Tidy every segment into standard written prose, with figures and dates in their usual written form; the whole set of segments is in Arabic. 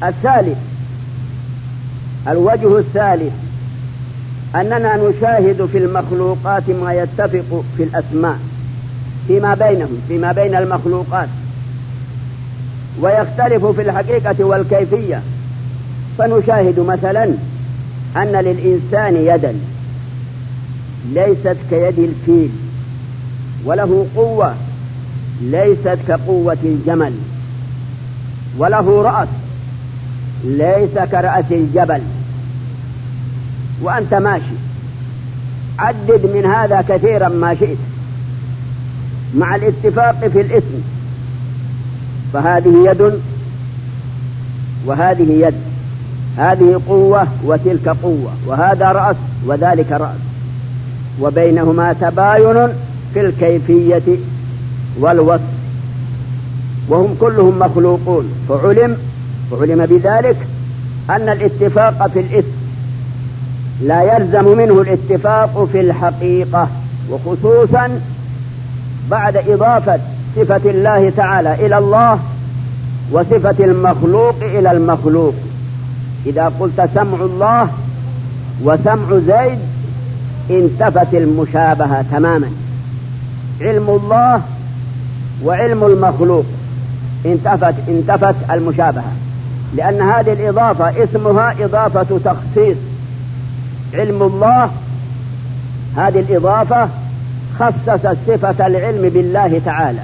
الثالث، الوجه الثالث، أننا نشاهد في المخلوقات ما يتفق في الأسماء فيما بين المخلوقات، ويختلف في الحقيقة والكيفية. فنشاهد مثلا أن للإنسان يدا ليست كيد الفيل، وله قوة ليست كقوة الجمل، وله رأس ليس كرأس الجبل. وأنت ماشي عدد من هذا كثيرا ما شئت مع الاتفاق في الاسم، فهذه يد وهذه يد، هذه قوة وتلك قوة، وهذا رأس وذلك رأس، وبينهما تباين في الكيفية والوصف، وهم كلهم مخلوقون. فعلم بذلك أن الاتفاق في الاسم لا يلزم منه الاتفاق في الحقيقة، وخصوصا بعد إضافة صفة الله تعالى إلى الله وصفة المخلوق إلى المخلوق. إذا قلت سمع الله وسمع زيد انتفت المشابهة تماما. علم الله وعلم المخلوق انتفت المشابهة، لأن هذه الإضافة اسمها إضافة تخصيص. علم الله هذه الإضافة خصصت صفة العلم بالله تعالى،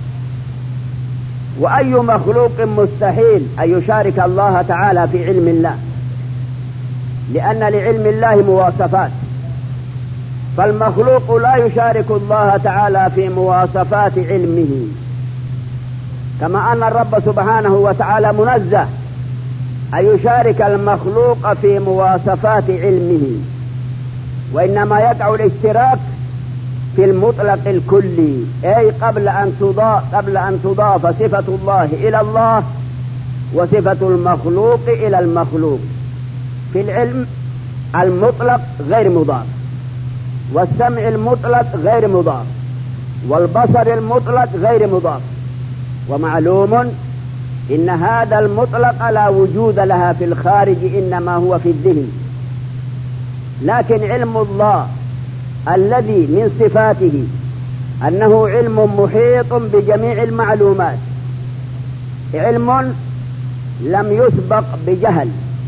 وأي مخلوق مستحيل أن يشارك الله تعالى في علم الله، لأن لعلم الله مواصفات، فالمخلوق لا يشارك الله تعالى في مواصفات علمه، كما أن الرب سبحانه وتعالى منزه أن يشارك المخلوق في مواصفات علمه، وإنما يقع الاشتراك في المطلق الكلي، أي قبل أن تضاف صفة الله إلى الله وصفة المخلوق إلى المخلوق. في العلم المطلق غير مضاف، والسمع المطلق غير مضاف، والبصر المطلق غير مضاف. ومعلوم إن هذا المطلق لا وجود لها في الخارج، إنما هو في الذهن. لكن علم الله الذي من صفاته أنه علم محيط بجميع المعلومات، علم لم يسبق بجهل،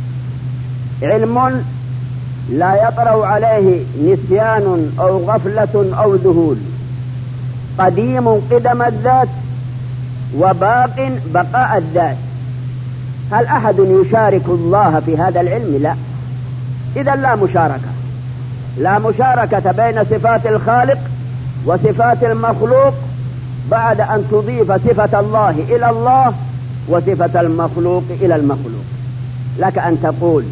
علم لا يطرأ عليه نسيان أو غفلة أو ذهول، قديم قدم الذات وباق بقاء الذات. هل أحد يشارك الله في هذا العلم؟ لا. إذا لا مشاركة بين صفات الخالق وصفات المخلوق بعد أن تضيف صفة الله إلى الله وصفة المخلوق إلى المخلوق. لك أن تقول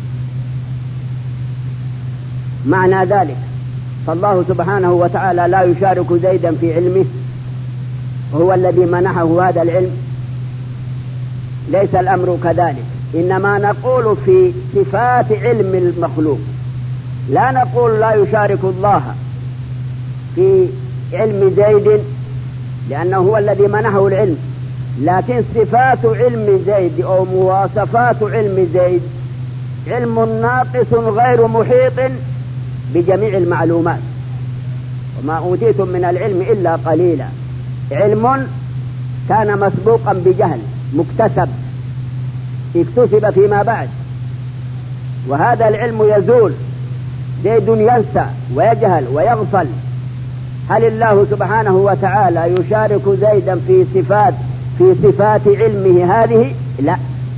معنى ذلك فالله سبحانه وتعالى لا يشارك زيدا في علمه، وهو الذي منحه هذا العلم. ليس الأمر كذلك، إنما نقول في صفات علم المخلوق، لا نقول لا يشارك الله في علم زيد لأنه هو الذي منحه العلم، لكن صفات علم زيد أو مواصفات علم زيد علم ناقص غير محيط بجميع المعلومات، وما أوتيتم من العلم إلا قليلا. علم كان مسبوقا بجهل مكتسب اكتسب فيما بعد، وهذا العلم يزول. زيد ينسى ويجهل ويغفل. هل الله سبحانه وتعالى يشارك زيدا في صفات علمه هذه؟ لا.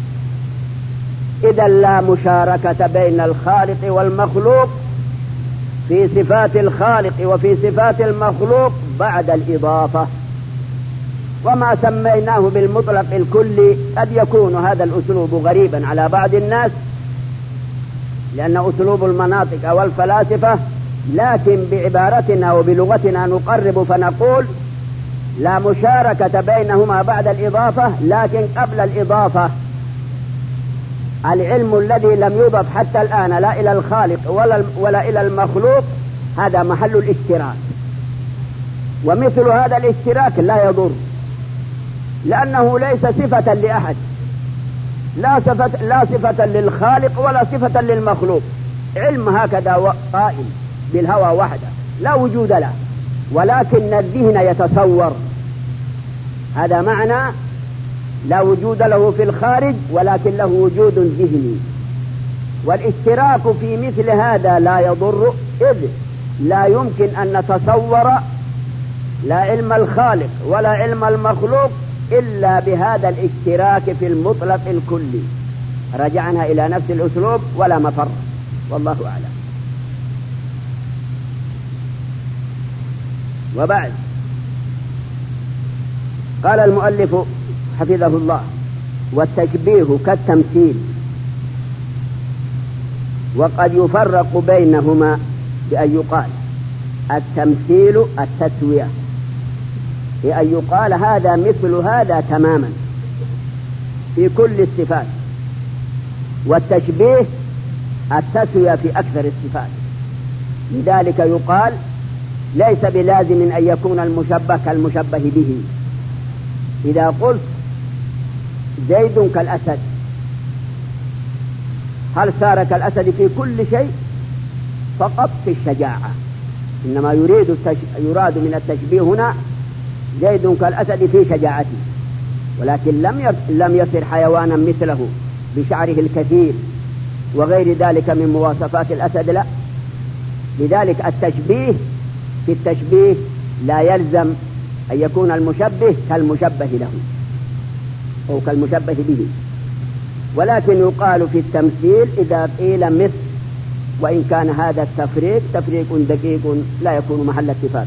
إذا لا مشاركة بين الخالق والمخلوق في صفات الخالق وفي صفات المخلوق بعد الإضافة. وما سميناه بالمطلق الكلي قد يكون هذا الأسلوب غريبا على بعض الناس، لأن أسلوب المناطق أو الفلاسفة، لكن بعبارتنا وبلغتنا نقرب فنقول لا مشاركة بينهما بعد الإضافة، لكن قبل الإضافة العلم الذي لم يضف حتى الآن لا إلى الخالق ولا إلى المخلوق هذا محل الاشتراك. ومثل هذا الاشتراك لا يضر، لأنه ليس صفة لأحد، لا صفة للخالق ولا صفة للمخلوق. علم هكذا قائم بالهوى وحده لا وجود له، ولكن الذهن يتصور. هذا معنى لا وجود له في الخارج ولكن له وجود ذهني. والاشتراك في مثل هذا لا يضر، إذ لا يمكن أن نتصور لا علم الخالق ولا علم المخلوق إلا بهذا الاشتراك في المطلق الكلي. رجعنا إلى نفس الأسلوب ولا مفر، والله أعلم. وبعد قال المؤلف حفظه الله: والتشبيه كالتمثيل، وقد يفرق بينهما بأن يقال التمثيل التسوية، بأن يقال هذا مثل هذا تماما في كل الصفات، والتشبيه التسوية في أكثر الصفات. لذلك يقال ليس بلازم أن يكون المشبه كالمشبه به. إذا قلت زيد كالأسد، هل صار كالأسد في كل شيء؟ فقط في الشجاعة. إنما يراد من التشبيه هنا زيد كالأسد في شجاعته، ولكن لم يصر حيوانا مثله بشعره الكثير وغير ذلك من مواصفات الأسد، لا. لذلك التشبيه في التشبيه لا يلزم أن يكون المشبه كالمشبه له أو كالمشبه به، ولكن يقال في التمثيل إذا قيل مثل، وإن كان هذا التفريق تفريق دقيق لا يكون محل اتفاق.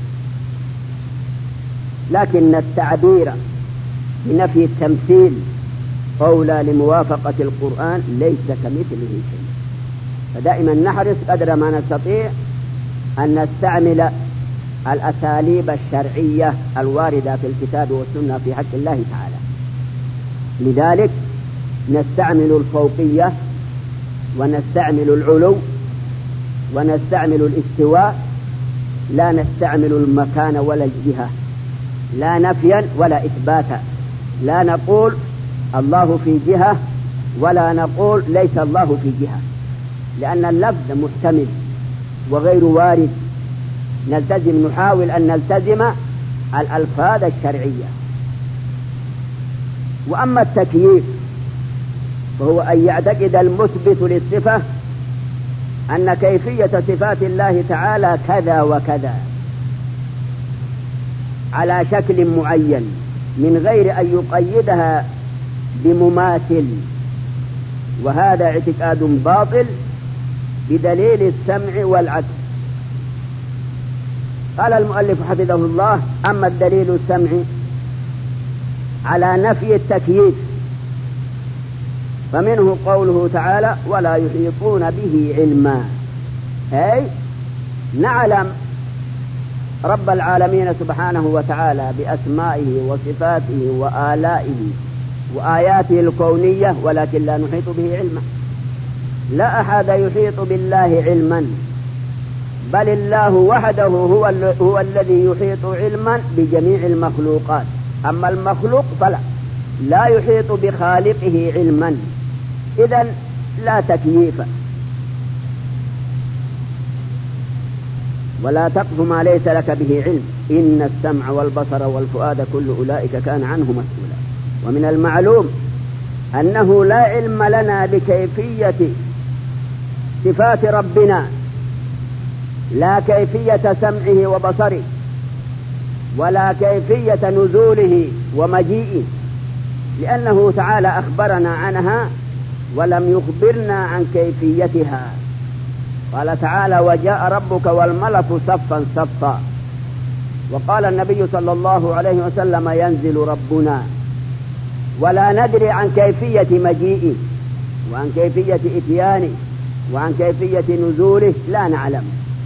لكن التعبير بنفي التمثيل أولى لموافقة القرآن، ليس كمثله شيء. فدائما نحرص قدر ما نستطيع أن نستعمل الأساليب الشرعية الواردة في الكتاب والسنة في حق الله تعالى. لذلك نستعمل الفوقية ونستعمل العلو ونستعمل الاستواء، لا نستعمل المكان ولا الجهة، لا نفيا ولا إثباتا. لا نقول الله في جهة ولا نقول ليس الله في جهة، لأن اللفظ محتمل وغير وارد. نحاول أن نلتزم الألفاظ الشرعية. وأما التكييف فهو أن يعتقد المثبت للصفة أن كيفية صفات الله تعالى كذا وكذا على شكل معين من غير أن يقيدها بمماثل، وهذا اعتقاد باطل بدليل السمع والعكس. قال المؤلف حفظه الله: أما الدليل السمعي على نفي التكييف فمنه قوله تعالى: ولا يحيطون به علما، أي نعلم رب العالمين سبحانه وتعالى بأسمائه وصفاته وآلائه وآياته الكونية، ولكن لا نحيط به علما. لا أحد يحيط بالله علما، بل الله وحده هو الذي يحيط علما بجميع المخلوقات. أما المخلوق فلا، لا يحيط بخالقه علما، إذن لا تكييف. ولا تقف ما ليس لك به علم، إن السمع والبصر والفؤاد كل أولئك كان عنه مسؤولا. ومن المعلوم أنه لا علم لنا بكيفية صفات ربنا، لا كيفية سمعه وبصره، ولا كيفية نزوله ومجيئه، لأنه تعالى أخبرنا عنها ولم يخبرنا عن كيفيتها. قال تعالى: وجاء ربك والملك صفا صفا. وقال النبي صلى الله عليه وسلم: ينزل ربنا، ولا ندري عن كيفية مجيئه وعن كيفية إتيانه وعن كيفية نزوله، لا نعلم.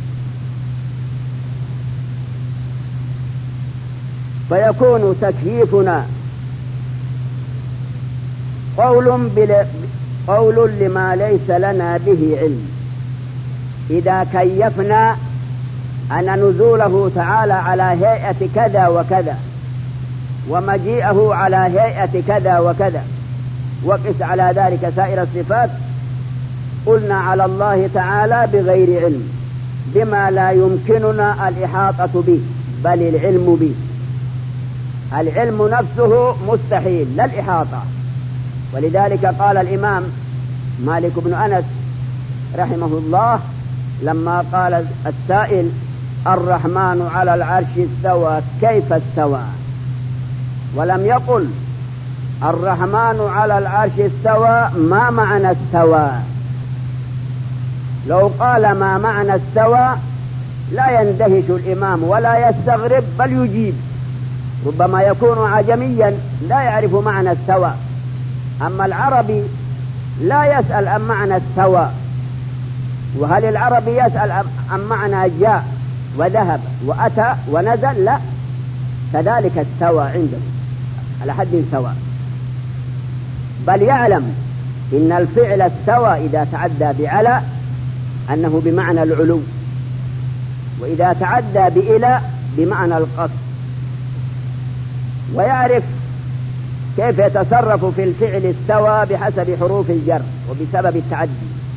فيكون تكييفنا قول لما ليس لنا به علم. إذا كيفنا أن نزوله تعالى على هيئة كذا وكذا ومجيئه على هيئة كذا وكذا وقس على ذلك سائر الصفات، قلنا على الله تعالى بغير علم، بما لا يمكننا الإحاطة به، بل العلم به. العلم نفسه مستحيل، لا الإحاطة. ولذلك قال الإمام مالك بن أنس رحمه الله لما قال السائل: الرحمن على العرش استوى كيف استوى؟ ولم يقل الرحمن على العرش استوى ما معنى استوى. لو قال ما معنى استوى لا يندهش الإمام ولا يستغرب، بل يجيب. ربما يكون عجميا لا يعرف معنى استوى، أما العربي لا يسأل عن معنى استوى. وهل العربي يسأل عن معنى جاء وذهب وأتى ونزل؟ لا، كذلك استوى عنده على حد سواء، بل يعلم إن الفعل استوى إذا تعدى بعلى أنه بمعنى العلو، وإذا تعدى بإلى بمعنى القصد، ويعرف كيف يتصرف في الفعل استوى بحسب حروف الجر وبسبب التعدي.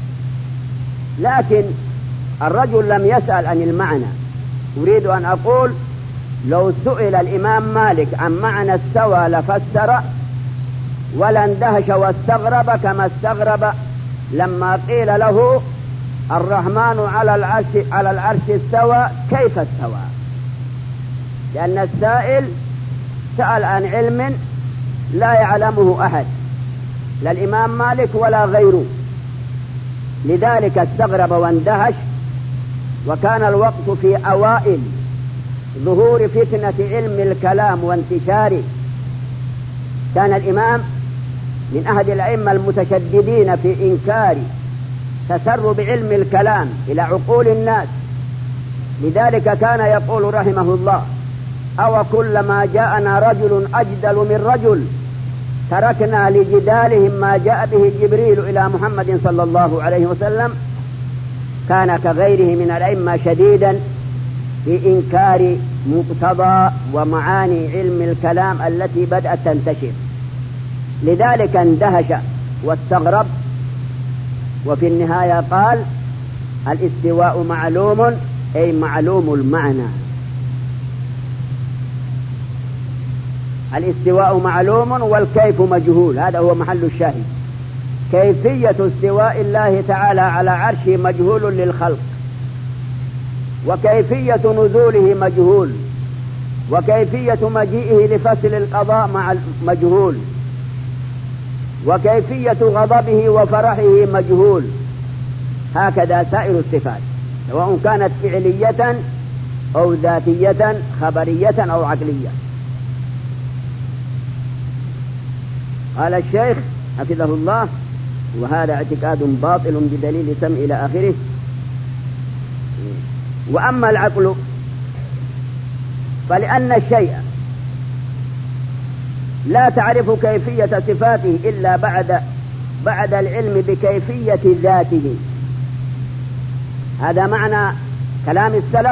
لكن الرجل لم يسأل عن المعنى. أريد أن أقول لو سئل الإمام مالك عن معنى استوى لفسر ولا اندهش واستغرب كما استغرب لما قيل له الرحمن على العرش استوى كيف استوى، لأن السائل سأل عن علم لا يعلمه أحد، لا الإمام مالك ولا غيره، لذلك استغرب واندهش. وكان الوقت في أوائل ظهور فتنة علم الكلام وانتشاره. كان الإمام من أحد الأئمة المتشددين في إنكار تسرب علم الكلام إلى عقول الناس، لذلك كان يقول رحمه الله: أو كلما جاءنا رجل أجدل من رجل تركنا لجدالهم ما جاء به جبريل إلى محمد صلى الله عليه وسلم. كان كغيره من الأئمة شديدا في إنكار مقتضى ومعاني علم الكلام التي بدأت تنتشر، لذلك اندهش واستغرب. وفي النهاية قال: الاستواء معلوم، أي معلوم المعنى. الاستواء معلوم والكيف مجهول، هذا هو محل الشاهد. كيفية استواء الله تعالى على عرشه مجهول للخلق، وكيفية نزوله مجهول، وكيفية مجيئه لفصل القضاء مجهول، وكيفية غضبه وفرحه مجهول. هكذا سائر الصفات، سواء كانت فعلية أو ذاتية، خبرية أو عقلية. قال الشيخ حفظه الله: وهذا اعتقاد باطل بدليل سمع إلى آخره. وأما العقل فلأن الشيء لا تعرف كيفية صفاته إلا بعد العلم بكيفية ذاته. هذا معنى كلام السلف: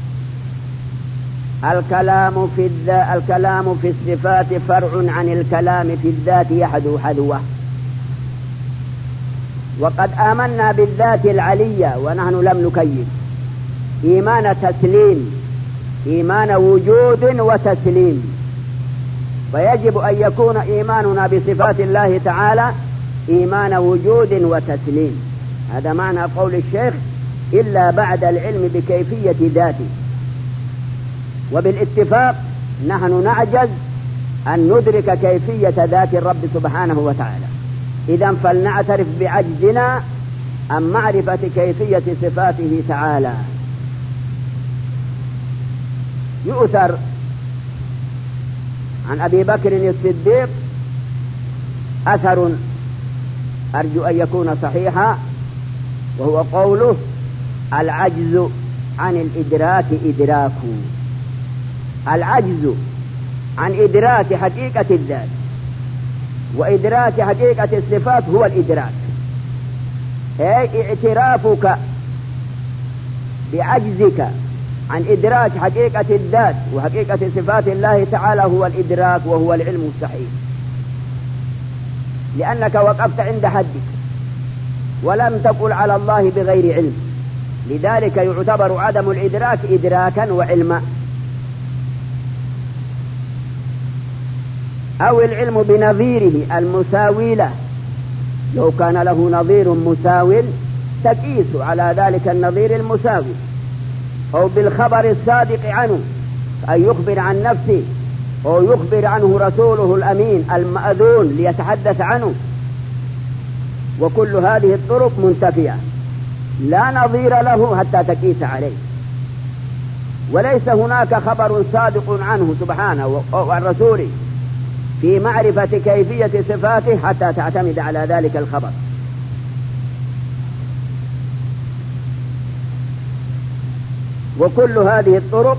الكلام في الصفات فرع عن الكلام في الذات يحدو حذوه. وقد آمنا بالذات العلية ونحن لم نكيف، إيمان تسليم، إيمان وجود وتسليم. فيجب أن يكون إيماننا بصفات الله تعالى إيمان وجود وتسليم. هذا معنى قول الشيخ: إلا بعد العلم بكيفية ذاته. وبالاتفاق نحن نعجز أن ندرك كيفية ذات الرب سبحانه وتعالى. إذن فلنعترف بعجزنا عن معرفة كيفية صفاته تعالى. يؤثر عن أبي بكر الصديق أثر أرجو أن يكون صحيحا، وهو قوله: العجز عن الإدراك إدراك. العجز عن إدراك حقيقة الذات وإدراك حقيقة الصفات هو الإدراك، أي اعترافك بعجزك عن إدراك حقيقة الذات وحقيقة صفات الله تعالى هو الإدراك، وهو العلم الصحيح. لأنك وقفت عند حدك ولم تقل على الله بغير علم، لذلك يعتبر عدم الإدراك إدراكا وعلما. أو العلم بنظيره المساوي له، لو كان له نظير مساو تقيس على ذلك النظير المساوي، أو بالخبر الصادق عنه أن يخبر عن نفسه، أو يخبر عنه رسوله الأمين المأذون ليتحدث عنه. وكل هذه الطرق منتفية لا نظير له حتى تقيس عليه، وليس هناك خبر صادق عنه سبحانه وعن رسوله في معرفة كيفية صفاته حتى تعتمد على ذلك الخبر. وكل هذه الطرق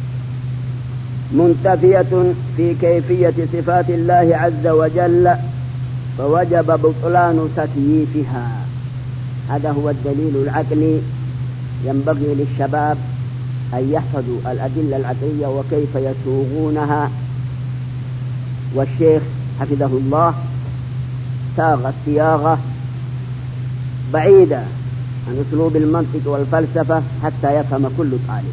منتفية في كيفية صفات الله عز وجل، فوجب بطلان تكييفها. هذا هو الدليل العقلي. ينبغي للشباب أن يحفظوا الأدلة العقلية وكيف يسوغونها. والشيخ حفظه الله ساغ الصياغة بعيدة عن أسلوب المنطق والفلسفة حتى يفهم كل طالب،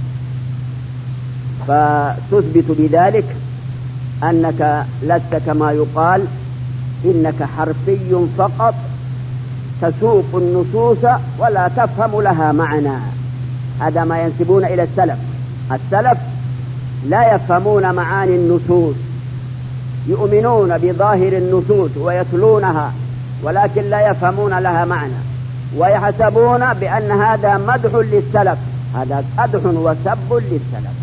فتثبت بذلك أنك لست كما يقال إنك حرفي فقط تسوق النصوص ولا تفهم لها معنى. هذا ما ينسبون إلى السلف. السلف لا يفهمون معاني النصوص، يؤمنون بظاهر النصوص ويتلونها ولكن لا يفهمون لها معنى، ويحسبون بأن هذا مدح للسلف. هذا قدح وسب للسلف،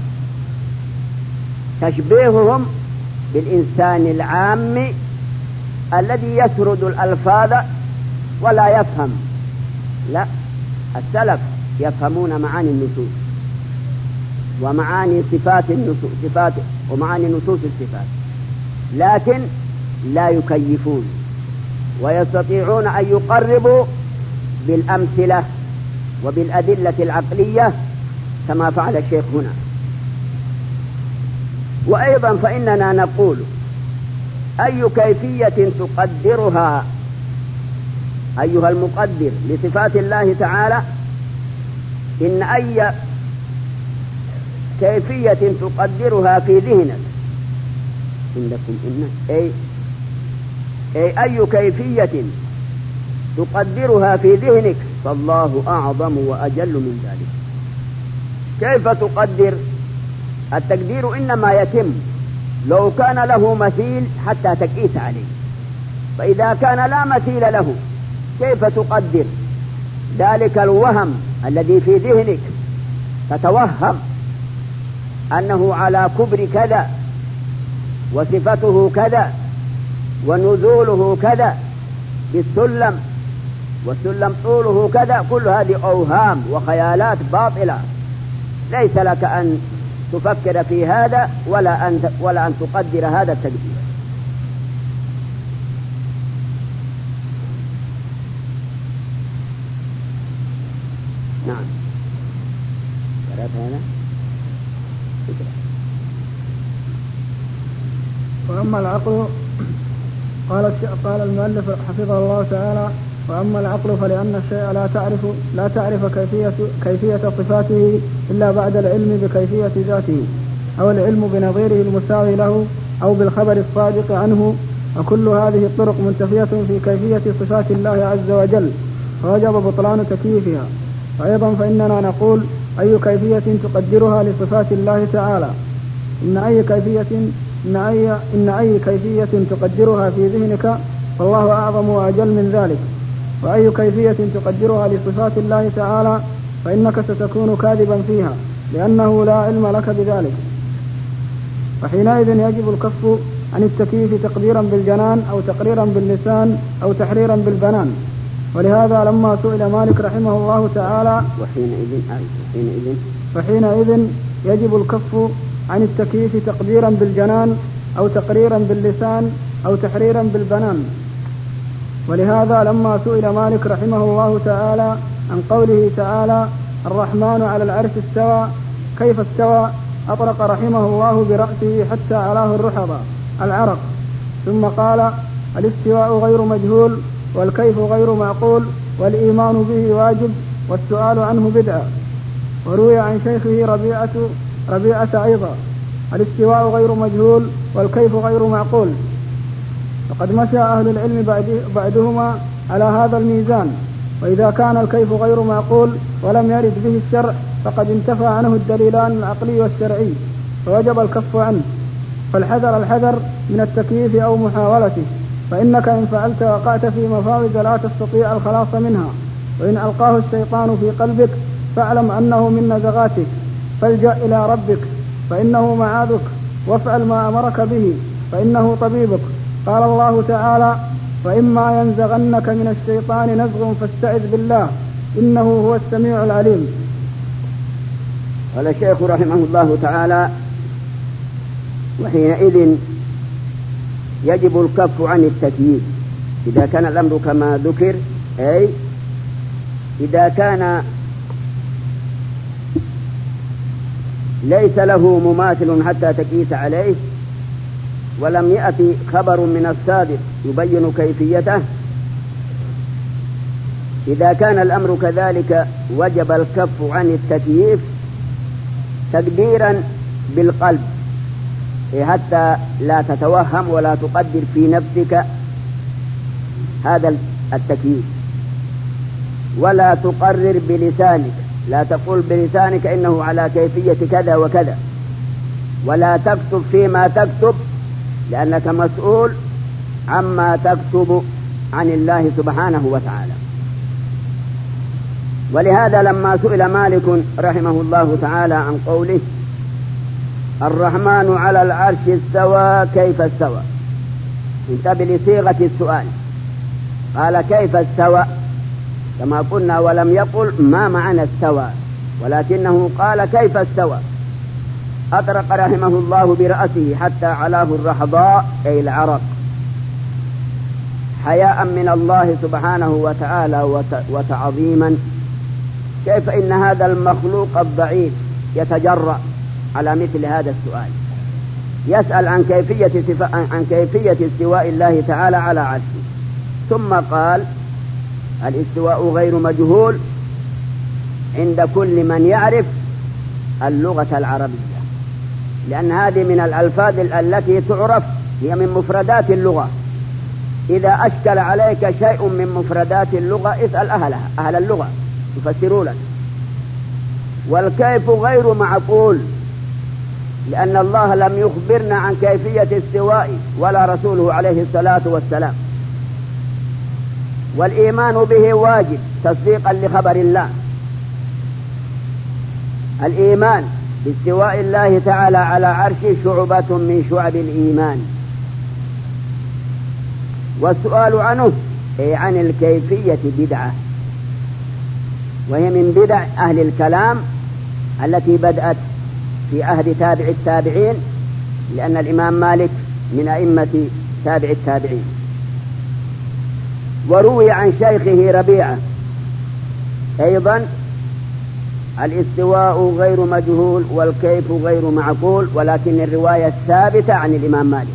تشبيههم بالإنسان العام الذي يسرد الألفاظ ولا يفهم. لا، السلف يفهمون معاني النصوص ومعاني صفات النصوص ومعاني نصوص الصفات، لكن لا يكيفون، ويستطيعون أن يقربوا بالأمثلة وبالأدلة العقلية كما فعل الشيخ هنا. وأيضا فإننا نقول أي كيفية تقدرها أيها المقدر لصفات الله تعالى، إن أي كيفية تقدرها في ذهنك عندكم أي كيفية تقدرها في ذهنك فالله أعظم وأجل من ذلك. كيف تقدر؟ التقدير إنما يتم لو كان له مثيل حتى تقيس عليه، فإذا كان لا مثيل له كيف تقدر ذلك الوهم الذي في ذهنك؟ تتوهم أنه على كبر كذا وصفته كذا ونزوله كذا بالسلم والسلم طوله كذا. كل هذه أوهام وخيالات باطلة، ليس لك أن تفكر في هذا ولا أن تقدر هذا التقدير. نعم، قرأت هذا فكرة. وأما العقل قال المؤلف حفظه الله تعالى: وأما العقل فلأن الشيء لا تعرف كيفية صفاته إلا بعد العلم بكيفية ذاته، أو العلم بنظيره المساوي له، أو بالخبر الصادق عنه. وكل هذه الطرق منتفية في كيفية صفات الله عز وجل، فوجب بطلان تكييفها. وأيضا فإننا نقول أي كيفية تقدرها لصفات الله تعالى، إن أي كيفية تقدرها في ذهنك فالله أعظم وأجل من ذلك. وأي كيفية تقدرها لصفات الله تعالى فإنك ستكون كاذبا فيها، لأنه لا علم لك بذلك. وحينئذ يجب الكف عن التكييف تقديرا بالجنان أو تقريرا باللسان أو تحريرا بالبنان. ولهذا لما سئل مالك رحمه الله تعالى وحينئذ يجب الكف عن التكييف تقديرا بالجنان أو تقريرا باللسان أو تحريرا بالبنان. ولهذا لما سئل مالك رحمه الله تعالى عن قوله تعالى: الرحمن على العرش استوى، كيف استوى؟ أطرق رحمه الله برأسه حتى علاه الرحضة العرق، ثم قال: الاستواء غير مجهول والكيف غير معقول والإيمان به واجب والسؤال عنه بدعة. وروي عن شيخه ربيعة أيضا الاستواء غير مجهول والكيف غير معقول. فقد مشى أهل العلم بعدهما على هذا الميزان. وإذا كان الكيف غير معقول ولم يرد به الشرع فقد انتفى عنه الدليلان العقلي والشرعي فوجب الكف عنه. فالحذر من التكييف أو محاولته، فإنك إن فعلت وقعت في مفاوز لا تستطيع الخلاص منها. وإن ألقاه الشيطان في قلبك فاعلم أنه من نزغاتك، فالجأ إلى ربك فإنه معاذك، وافعل ما أمرك به فإنه طبيبك. قال الله تعالى: فإما ينزغنك من الشيطان نزغ فاستعذ بالله إنه هو السميع العليم. قال الشيخ رحمه الله تعالى: وحينئذ يجب الكف عن التكييف إذا كان الأمر كما ذكر، أي إذا كان ليس له مماثل حتى تقيس عليه ولم يأتي خبر من الصادق يبين كيفيته. إذا كان الأمر كذلك وجب الكف عن التكييف تقديرا بالقلب، حتى لا تتوهم ولا تقدر في نفسك هذا التكييف، ولا تقرر بلسانك، لا تقول بلسانك إنه على كيفية كذا وكذا، ولا تكتب فيما تكتب لأنك مسؤول عما تكتب عن الله سبحانه وتعالى. ولهذا لما سئل مالك رحمه الله تعالى عن قوله: الرحمن على العرش استوى كيف استوى، انتبه لصيغة السؤال، قال كيف استوى كما قلنا، ولم يقل ما معنى استوى، ولكنه قال كيف استوى. أطرق رحمه الله برأسه حتى علاه الرحضاء أي العرق، حياء من الله سبحانه وتعالى وتعظيما. كيف إن هذا المخلوق الضعيف يتجرأ على مثل هذا السؤال، يسأل عن كيفية استواء الله تعالى على عرشه، ثم قال: الاستواء غير مجهول عند كل من يعرف اللغة العربية، لأن هذه من الألفاظ التي تعرف، هي من مفردات اللغة. إذا أشكل عليك شيء من مفردات اللغة اسأل أهل اللغة يفسروا لك. والكيف غير معقول، لأن الله لم يخبرنا عن كيفية استوائه ولا رسوله عليه الصلاة والسلام. والإيمان به واجب تصديقا لخبر الله. الإيمان باستواء الله تعالى على عرشه شعبة من شعب الإيمان. والسؤال عنه أي عن الكيفية بدعة، وهي من بدع أهل الكلام التي بدأت في عهد تابع التابعين، لأن الإمام مالك من أئمة تابع التابعين. وروي عن شيخه ربيعة أيضا: الاستواء غير مجهول والكيف غير معقول، ولكن الرواية الثابتة عن الإمام مالك.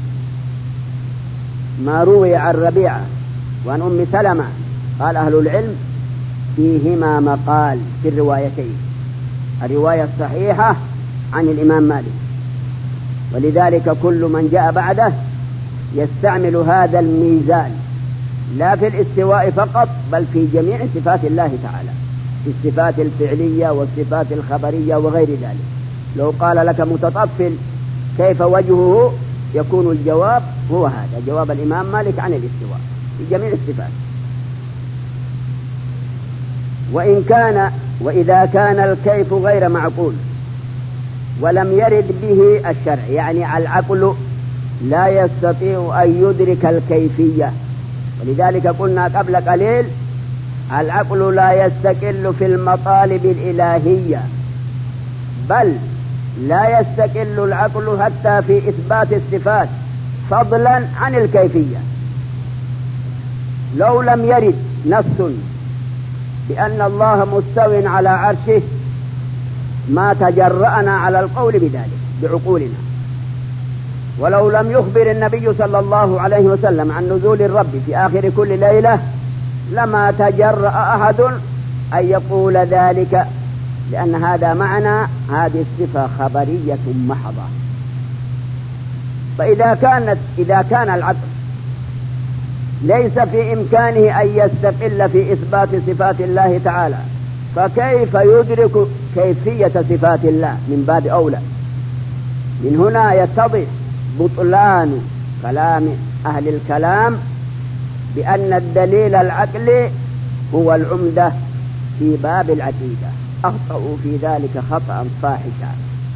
ما روي عن ربيعة وعن أم سلمة قال أهل العلم فيهما مقال في الروايتين، الرواية الصحيحة عن الإمام مالك، ولذلك كل من جاء بعده يستعمل هذا الميزان لا في الاستواء فقط بل في جميع صفات الله تعالى، في الصفات الفعلية والصفات الخبرية وغير ذلك. لو قال لك متطفل كيف وجهه يكون الجواب هو هذا جواب الإمام مالك عن الاستواء في جميع الصفات. وإذا كان الكيف غير معقول ولم يرد به الشرع، يعني العقل لا يستطيع أن يدرك الكيفية، ولذلك قلنا قبل قليل العقل لا يستقل في المطالب الإلهية، بل لا يستقل العقل حتى في إثبات الصفات فضلا عن الكيفية. لو لم يرد نص بأن الله مستو على عرشه ما تجرأنا على القول بذلك بعقولنا، ولو لم يخبر النبي صلى الله عليه وسلم عن نزول الرب في آخر كل ليلة لما تجرأ أحد أن يقول ذلك، لأن هذا معنى هذه الصفة خبرية محضة. فإذا كان العقل ليس في إمكانه أن يستقل في إثبات صفات الله تعالى، فكيف يدرك كيفية صفات الله من باب أولى؟ من هنا يتضح بطلان كلام أهل الكلام بأن الدليل العقلي هو العمدة في باب العقيدة. أخطأوا في ذلك خطأ فاحشا.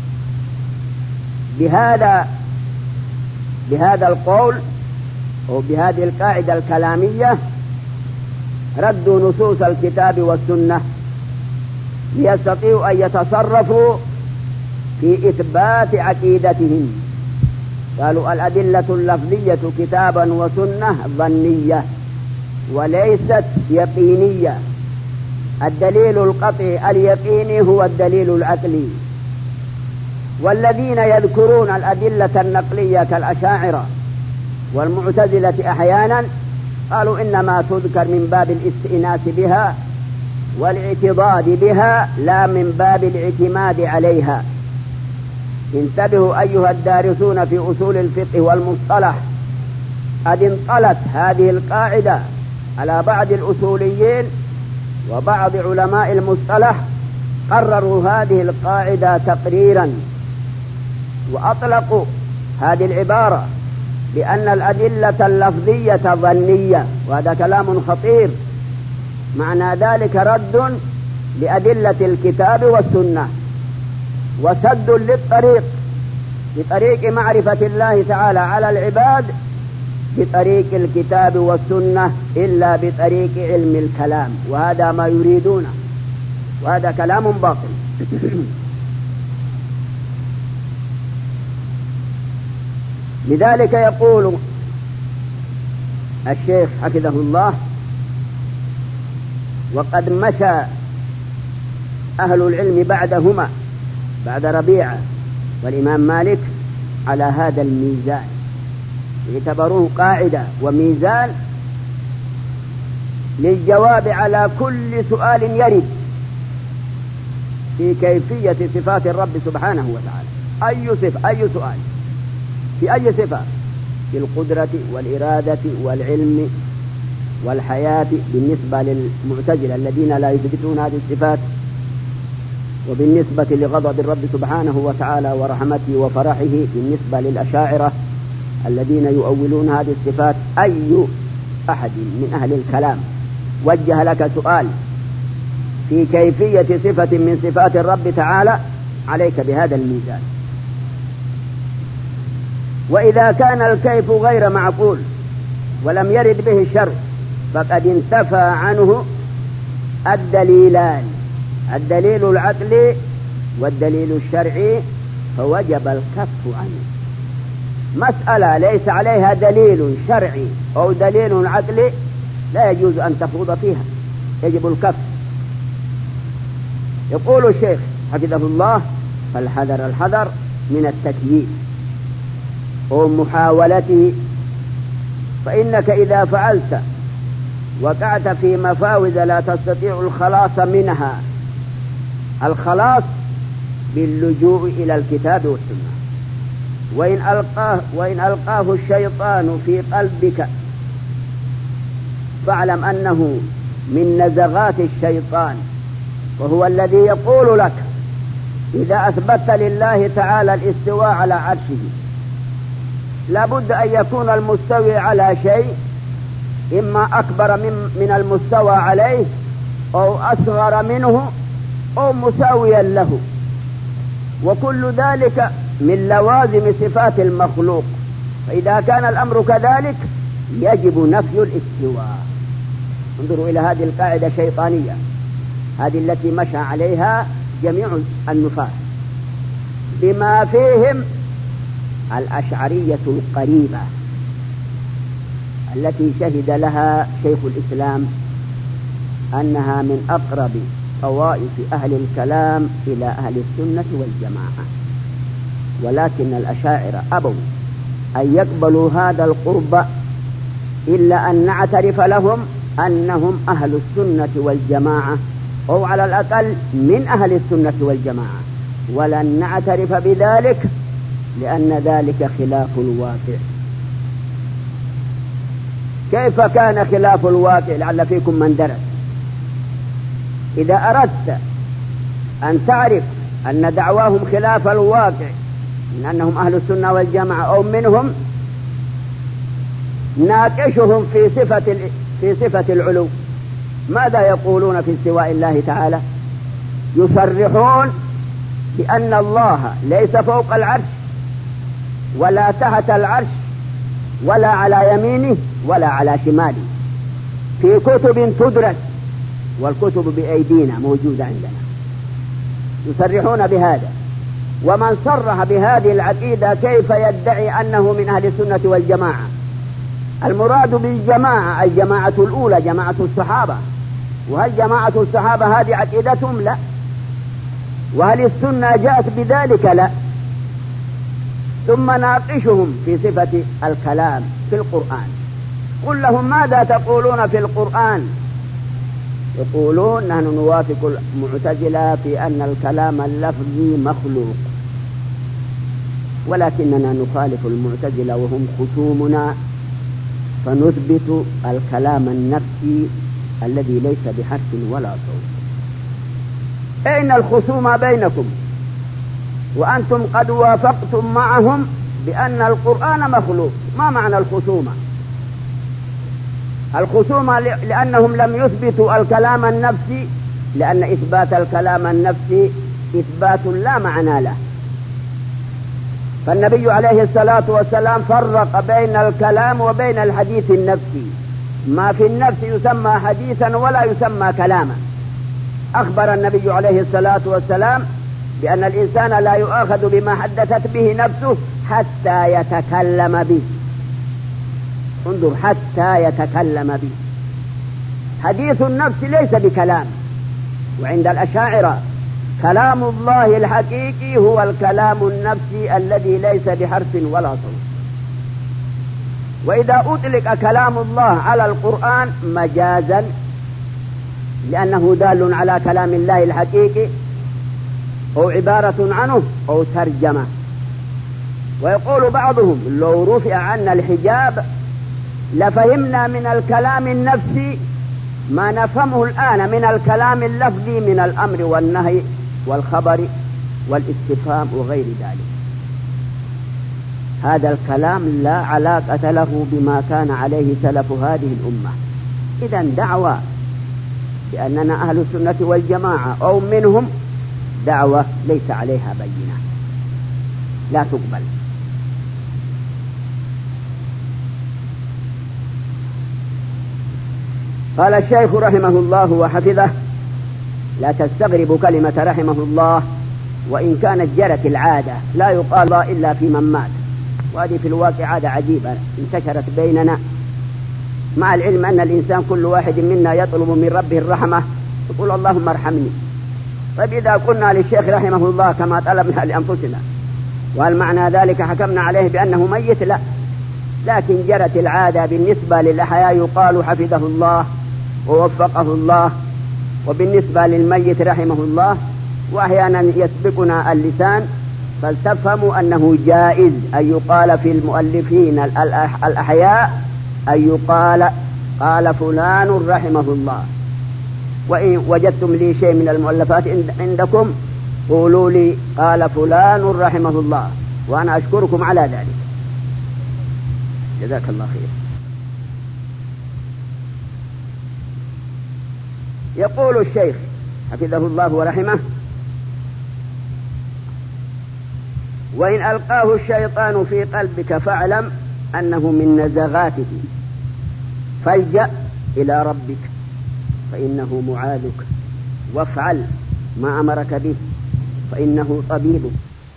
بهذا القول وبهذه القاعدة الكلامية ردوا نصوص الكتاب والسنة ليستطيعوا أن يتصرفوا في إثبات عقيدتهم. قالوا الأدلة اللفظية كتابا وسنة ظنية وليست يقينية، الدليل القطعي اليقيني هو الدليل العقلي. والذين يذكرون الأدلة النقلية كالأشاعرة والمعتزلة أحيانا قالوا إنما تذكر من باب الاستئناس بها والاعتضاد بها لا من باب الاعتماد عليها. انتبهوا أيها الدارسون في أصول الفقه والمصطلح، قد انطلت هذه القاعدة على بعض الأصوليين وبعض علماء المصطلح، قرروا هذه القاعدة تقريرا وأطلقوا هذه العبارة بأن الأدلة اللفظية ظنية، وهذا كلام خطير. معنى ذلك رد لأدلة الكتاب والسنة وسد للطريق بطريق معرفة الله تعالى على العباد بطريق الكتاب والسنة إلا بطريق علم الكلام، وهذا ما يريدونه، وهذا كلام باطل. لذلك يقول الشيخ حفظه الله: وقد مشى أهل العلم بعدهما، بعد ربيعة والإمام مالك، على هذا الميزان، اعتبروه قاعدة وميزان للجواب على كل سؤال يرد في كيفية صفات الرب سبحانه وتعالى. أي سؤال في أي صفة، في القدرة والإرادة والعلم والحياة بالنسبة للمعتزلة الذين لا يثبتون هذه الصفات، وبالنسبة لغضب الرب سبحانه وتعالى ورحمته وفرحه بالنسبة للأشاعرة الذين يؤولون هذه الصفات. أي أحد من أهل الكلام وجه لك سؤال في كيفية صفة من صفات الرب تعالى، عليك بهذا الميزان. وإذا كان الكيف غير معقول ولم يرد به الشرع فقد انتفى عنه الدليلان، الدليل العقلي والدليل الشرعي، فوجب الكف عنه. مسألة ليس عليها دليل شرعي أو دليل عقلي لا يجوز أن تخوض فيها، يجب الكف. يقول الشيخ حفظه الله: فالحذر الحذر من التكييف ومحاولته، فإنك إذا فعلت وقعت في مفاوز لا تستطيع الخلاص منها. الخلاص باللجوء إلى الكتاب والسنة. وإن ألقاه الشيطان في قلبك فاعلم أنه من نزغات الشيطان، وهو الذي يقول لك إذا أثبت لله تعالى الاستواء على عرشه لابد أن يكون المستوي على شيء إما أكبر من المستوى عليه أو أصغر منه أو مساويا له، وكل ذلك من لوازم صفات المخلوق. فإذا كان الأمر كذلك يجب نفي الاستواء. انظروا إلى هذه القاعدة الشيطانية، هذه التي مشى عليها جميع النفاة بما فيهم الأشعرية القريبة التي شهد لها شيخ الإسلام أنها من أقرب طوائف أهل الكلام إلى أهل السنة والجماعة، ولكن الأشاعرة أبوا أن يقبلوا هذا القرب إلا أن نعترف لهم أنهم أهل السنة والجماعة، أو على الأقل من أهل السنة والجماعة، ولن نعترف بذلك لأن ذلك خلاف الواقع. كيف كان خلاف الواقع؟ لعل فيكم من درس. إذا أردت أن تعرف أن دعواهم خلاف الواقع من أنهم أهل السنة والجماعة أو منهم، ناقشهم في صفة العلو. ماذا يقولون في استواء الله تعالى؟ يصرحون بأن الله ليس فوق العرش ولا تحت العرش ولا على يمينه ولا على شماله، في كتب تدرس، والكتب بأيدينا موجودة عندنا. يصرحون بهذا. ومن صرح بهذه العقيدة كيف يدعي أنه من أهل السنة والجماعة؟ المراد بالجماعة الجماعة الأولى، جماعة الصحابة. وهل جماعة الصحابة هذه عقيدتهم؟ لا. وهل السنة جاءت بذلك؟ لا. ثم ناقشهم في صفة الكلام في القرآن. قل لهم ماذا تقولون في القرآن؟ يقولون نحن نوافق المعتزلة في أن الكلام اللفظي مخلوق، ولكننا نخالف المعتزلة وهم خصومنا، فنثبت الكلام النفسي الذي ليس بحرف ولا صوت. أين الخصومة بينكم وأنتم قد وافقتم معهم بأن القرآن مخلوق؟ ما معنى الخصومة؟ الخصومة لأنهم لم يثبتوا الكلام النفسي، لأن إثبات الكلام النفسي إثبات لا معنى له. فالنبي عليه الصلاة والسلام فرق بين الكلام وبين الحديث النفسي. ما في النفس يسمى حديثا ولا يسمى كلاما. أخبر النبي عليه الصلاة والسلام بأن الإنسان لا يؤاخذ بما حدثت به نفسه حتى يتكلم به. انظر، حتى يتكلم به. حديث النفس ليس بكلام. وعند الأشاعرة كلام الله الحقيقي هو الكلام النفسي الذي ليس بحرف ولا صوت. وإذا أطلق كلام الله على القرآن مجازا لأنه دال على كلام الله الحقيقي أو عبارة عنه أو ترجمة. ويقول بعضهم لو رفع عنا الحجاب لفهمنا من الكلام النفسي ما نفهمه الآن من الكلام اللفظي من الأمر والنهي والخبر والاستفهام وغير ذلك. هذا الكلام لا علاقة له بما كان عليه سلف هذه الأمة. إذن دعوة بأننا أهل السنة والجماعة أو منهم دعوة ليس عليها بينة، لا تقبل. قال الشيخ رحمه الله وحفظه: لا تستغرب كلمة رحمه الله، وإن كانت جرت العادة لا يقال إلا في من مات. وهذه في الواقع عادة عجيبة انتشرت بيننا، مع العلم أن الإنسان كل واحد منا يطلب من ربه الرحمة، يقول اللهم ارحمني. طيب إذا قلنا للشيخ رحمه الله كما طلبنا لأنفسنا، وهل معنى ذلك حكمنا عليه بأنه ميت؟ لا. لكن جرت العادة بالنسبة للأحياء يقال حفظه الله ووفقه الله، وبالنسبة للميت رحمه الله. وأحيانا يسبقنا اللسان، فلتفهموا أنه جائز أن يقال في المؤلفين الأحياء أن يقال قال فلان رحمه الله. وإن وجدتم لي شيء من المؤلفات عندكم قولوا لي قال فلان رحمه الله، وأنا أشكركم على ذلك، جزاك الله خير. يقول الشيخ حفظه الله ورحمه: وإن ألقاه الشيطان في قلبك فاعلم أنه من نزغاته، فالجأ إلى ربك فإنه معاذك، وافعل ما أمرك به فإنه طبيبك.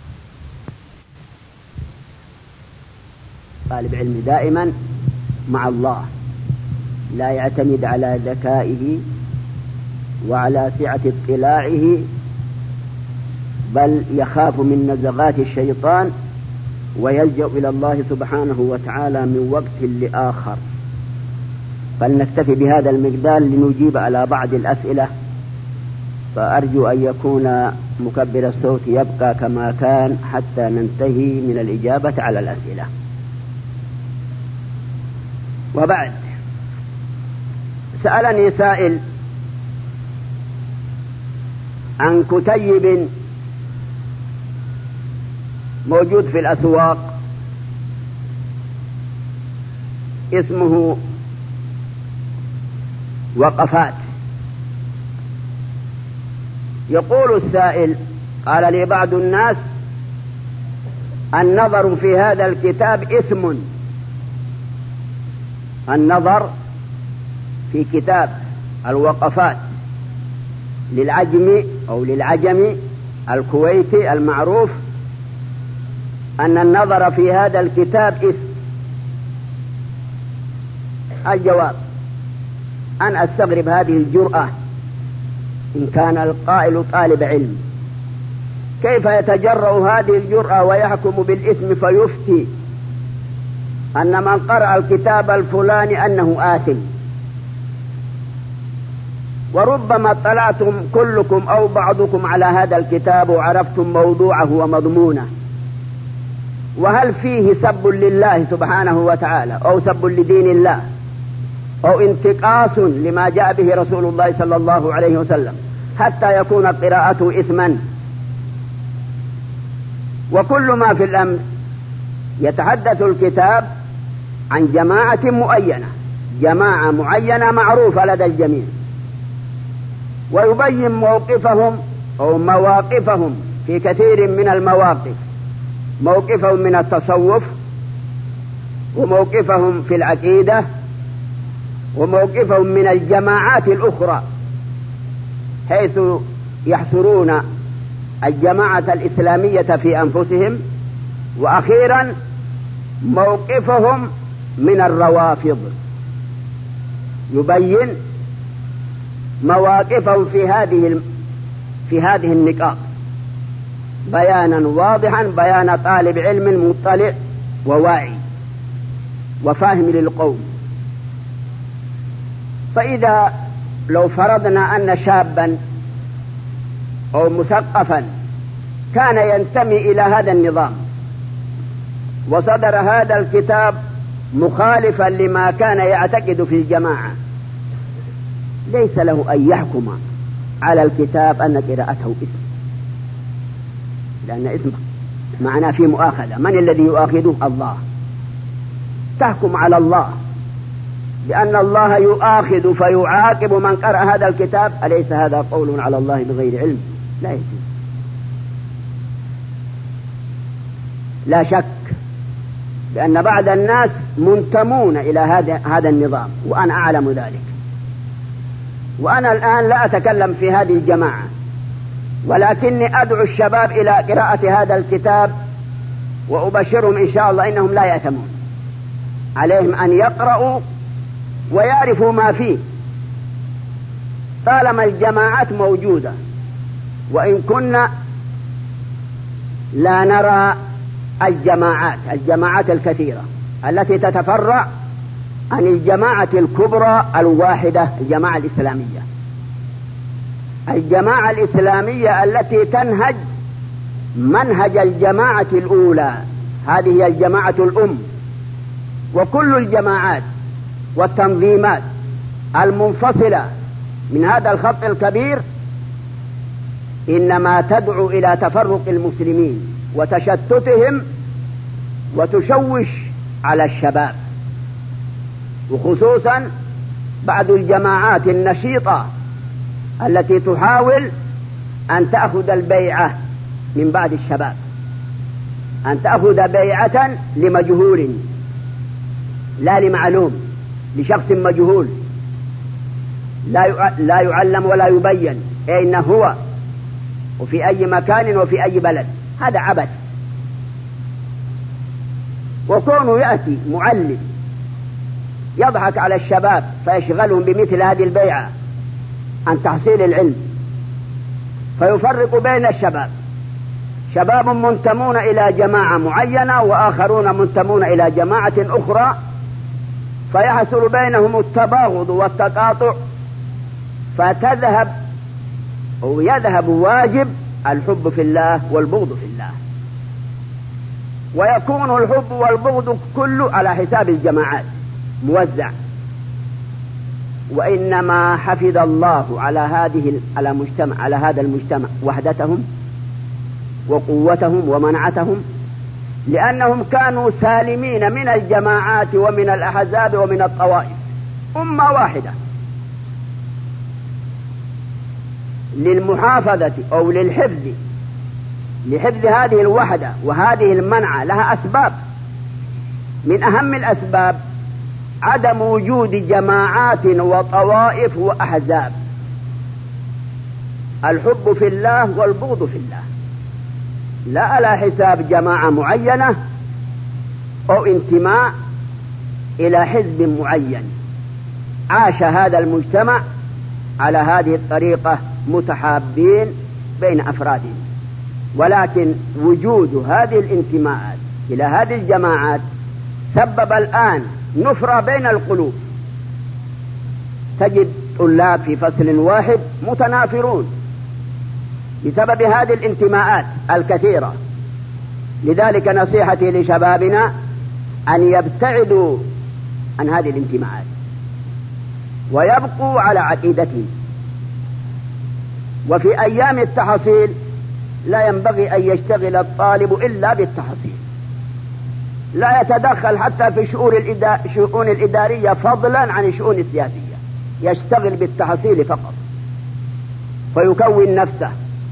طالب علم دائما مع الله، لا يعتمد على ذكائه وعلى سعة اطلاعه، بل يخاف من نزغات الشيطان ويلجأ إلى الله سبحانه وتعالى من وقت لآخر. فلنكتفي بهذا المقدار لنجيب على بعض الأسئلة، فأرجو أن يكون مكبر الصوت يبقى كما كان حتى ننتهي من الإجابة على الأسئلة. وبعد، سألني سائل عن كتيب موجود في الأسواق اسمه وقفات. يقول السائل: قال لي بعض الناس النظر في هذا الكتاب إثم. النظر في كتاب الوقفات للعجم أو للعجم الكويتي المعروف أن النظر في هذا الكتاب إثم. الجواب: أن أستغرب هذه الجرأة إن كان القائل طالب علم. كيف يتجرأ هذه الجرأة ويحكم بالإثم فيفتي أن من قرأ الكتاب الفلاني أنه آثم؟ وربما اطلعتم كلكم أو بعضكم على هذا الكتاب وعرفتم موضوعه ومضمونه، وهل فيه سب لله سبحانه وتعالى أو سب لدين الله أو انتقاص لما جاء به رسول الله صلى الله عليه وسلم حتى يكون قراءته إثما؟ وكل ما في الأمر يتحدث الكتاب عن جماعة معينة، جماعة معينة معروفة لدى الجميع، ويبين موقفهم أو مواقفهم في كثير من المواقف، موقفهم من التصوف، وموقفهم في العقيدة، وموقفهم من الجماعات الأخرى، حيث يحصرون الجماعة الإسلامية في أنفسهم، وأخيرا موقفهم من الروافض. يبين مواقفهم في هذه النقاط بيانا واضحا، بيان طالب علم مطلع وواعي وفاهم للقوم. فإذا لو فرضنا أن شابا أو مثقفا كان ينتمي إلى هذا النظام وصدر هذا الكتاب مخالفا لما كان يعتقد في الجماعة، ليس له أن يحكم على الكتاب أن قراءته إثم، لأن إثم معناه في مؤاخذة. من الذي يؤاخذه؟ الله. تحكم على الله لأن الله يؤاخذ فيعاقب من قرأ هذا الكتاب، أليس هذا قول على الله بغير علم؟ لا يجوز. لا شك لأن بعض الناس منتمون إلى هذا النظام، وأنا أعلم ذلك، وأنا الآن لا أتكلم في هذه الجماعة، ولكني أدعو الشباب إلى قراءة هذا الكتاب، وأبشرهم إن شاء الله إنهم لا يأثمون. عليهم أن يقرأوا ويعرفوا ما فيه، طالما الجماعات موجودة، وإن كنا لا نرى الجماعات الكثيرة التي تتفرع عن الجماعة الكبرى الواحدة، الجماعة الإسلامية. الجماعة الإسلامية التي تنهج منهج الجماعة الأولى، هذه هي الجماعة الأم. وكل الجماعات والتنظيمات المنفصلة من هذا الخط الكبير إنما تدعو إلى تفرق المسلمين وتشتتهم وتشوش على الشباب، وخصوصا بعض الجماعات النشيطة التي تحاول أن تأخذ البيعة من بعض الشباب، أن تأخذ بيعة لمجهول لا لمعلوم، لشخص مجهول لا يعلم ولا يبين أين هو وفي أي مكان وفي أي بلد. هذا عبث. وكونه يأتي معلم يضحك على الشباب فيشغلهم بمثل هذه البيعة عن تحصيل العلم، فيفرق بين الشباب، شباب منتمون إلى جماعة معينة وآخرون منتمون إلى جماعة أخرى، فيحصل بينهم التباغض والتقاطع، يذهب واجب الحب في الله والبغض في الله، ويكون الحب والبغض كله على حساب الجماعات موزع. وإنما حفظ الله على هذا المجتمع وحدتهم وقوتهم ومنعتهم، لأنهم كانوا سالمين من الجماعات ومن الأحزاب ومن الطوائف، أمة واحدة. للمحافظة أو لحفظ هذه الوحدة وهذه المنعة لها أسباب. من أهم الأسباب عدم وجود جماعات وطوائف وأحزاب. الحب في الله والبغض في الله، لا على حساب جماعة معينة أو انتماء إلى حزب معين. عاش هذا المجتمع على هذه الطريقة متحابين بين أفرادهم، ولكن وجود هذه الانتماءات إلى هذه الجماعات سبب الآن نفرة بين القلوب. تجد طلاب في فصل واحد متنافرون بسبب هذه الانتماءات الكثيرة. لذلك نصيحتي لشبابنا أن يبتعدوا عن هذه الانتماءات ويبقوا على عقيدتهم. وفي أيام التحصيل لا ينبغي أن يشتغل الطالب إلا بالتحصيل، لا يتدخل حتى في الشؤون الإدارية فضلا عن الشؤون السياسية، يشتغل بالتحصيل فقط، فيكون نفسه،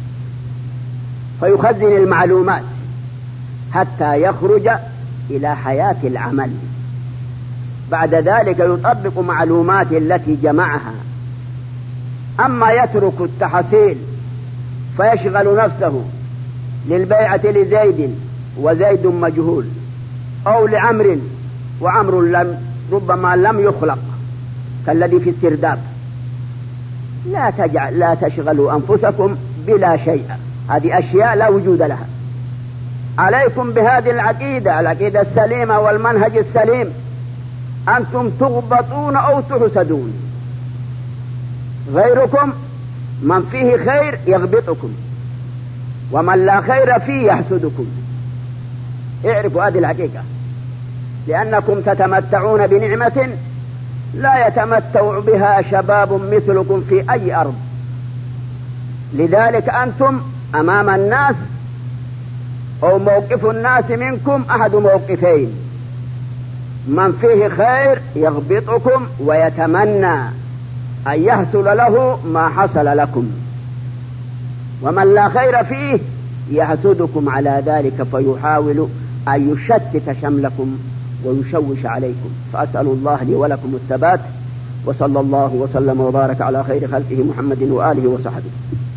فيخزن المعلومات حتى يخرج إلى حياة العمل. بعد ذلك يطبق معلومات التي جمعها. أما يترك التحصيل فيشغل نفسه للبيعة لزيد وزيد مجهول، أو لعمر وعمر ربما لم يخلق كالذي في السرداب. لا تشغلوا أنفسكم بلا شيء، هذه أشياء لا وجود لها. عليكم بهذه العقيدة السليمة والمنهج السليم. أنتم تغبطون أو تحسدون، غيركم من فيه خير يغبطكم، ومن لا خير فيه يحسدكم. اعرفوا هذه الحقيقة، لأنكم تتمتعون بنعمة لا يتمتع بها شباب مثلكم في أي أرض. لذلك أنتم أمام الناس أو موقف الناس منكم أحد موقفين: من فيه خير يغبطكم ويتمنى أن يحصل له ما حصل لكم، ومن لا خير فيه يحسدكم على ذلك فيحاول أن يشتت شملكم ويشوش عليكم. فأسأل الله لي ولكم الثبات، وصلى الله وسلم وبارك على خير خلقه محمد وآله وصحبه.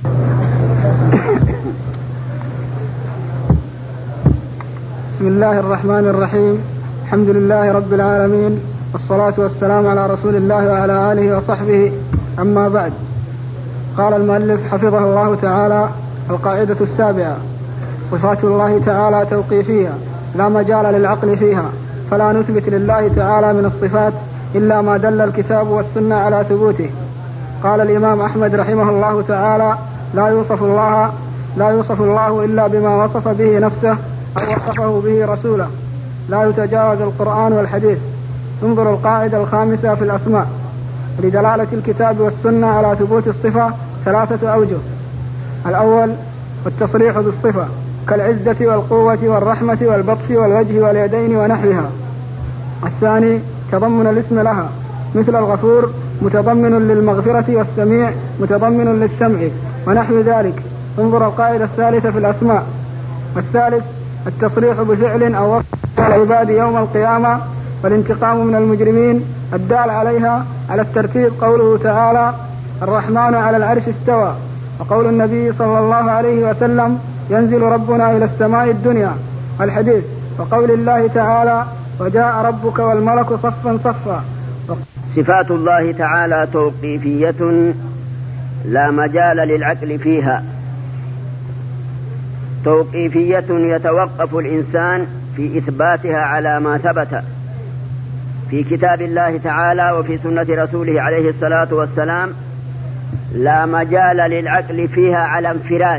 بسم الله الرحمن الرحيم. الحمد لله رب العالمين، والصلاة والسلام على رسول الله وعلى آله وصحبه. أما بعد، قال المؤلف حفظه الله تعالى: القاعدة 7: صفات الله تعالى توقيفية لا مجال للعقل فيها، فلا نثبت لله تعالى من الصفات إلا ما دل الكتاب والسنة على ثبوته. قال الإمام أحمد رحمه الله تعالى: لا يوصف الله إلا بما وصف به نفسه أو وصفه به رسوله، لا يتجاوز القرآن والحديث. انظر القاعدة 5 في الأسماء. لدلالة الكتاب والسنة على ثبوت الصفة 3 أوجه: الأول التصريح بالصفة كالعزة والقوة والرحمة والبطش والوجه واليدين ونحوها. الثاني تضمن الاسم لها، مثل الغفور متضمن للمغفرة، والسميع متضمن للسمع ونحو ذلك. انظر القاعدة 3 في الأسماء. الثالث التصريح بفعل أو وصف العباد يوم القيامة والانتقام من المجرمين الدال عليها على الترتيب، قوله تعالى: الرحمن على العرش استوى، وقول النبي صلى الله عليه وسلم: ينزل ربنا إلى السماء الدنيا، الحديث، وقول الله تعالى: وجاء ربك والملك صفا صفا. صفات الله تعالى توقيفية لا مجال للعقل فيها، توقيفية يتوقف الإنسان في إثباتها على ما ثبت في كتاب الله تعالى وفي سنة رسوله عليه الصلاة والسلام، لا مجال للعقل فيها على انفراد،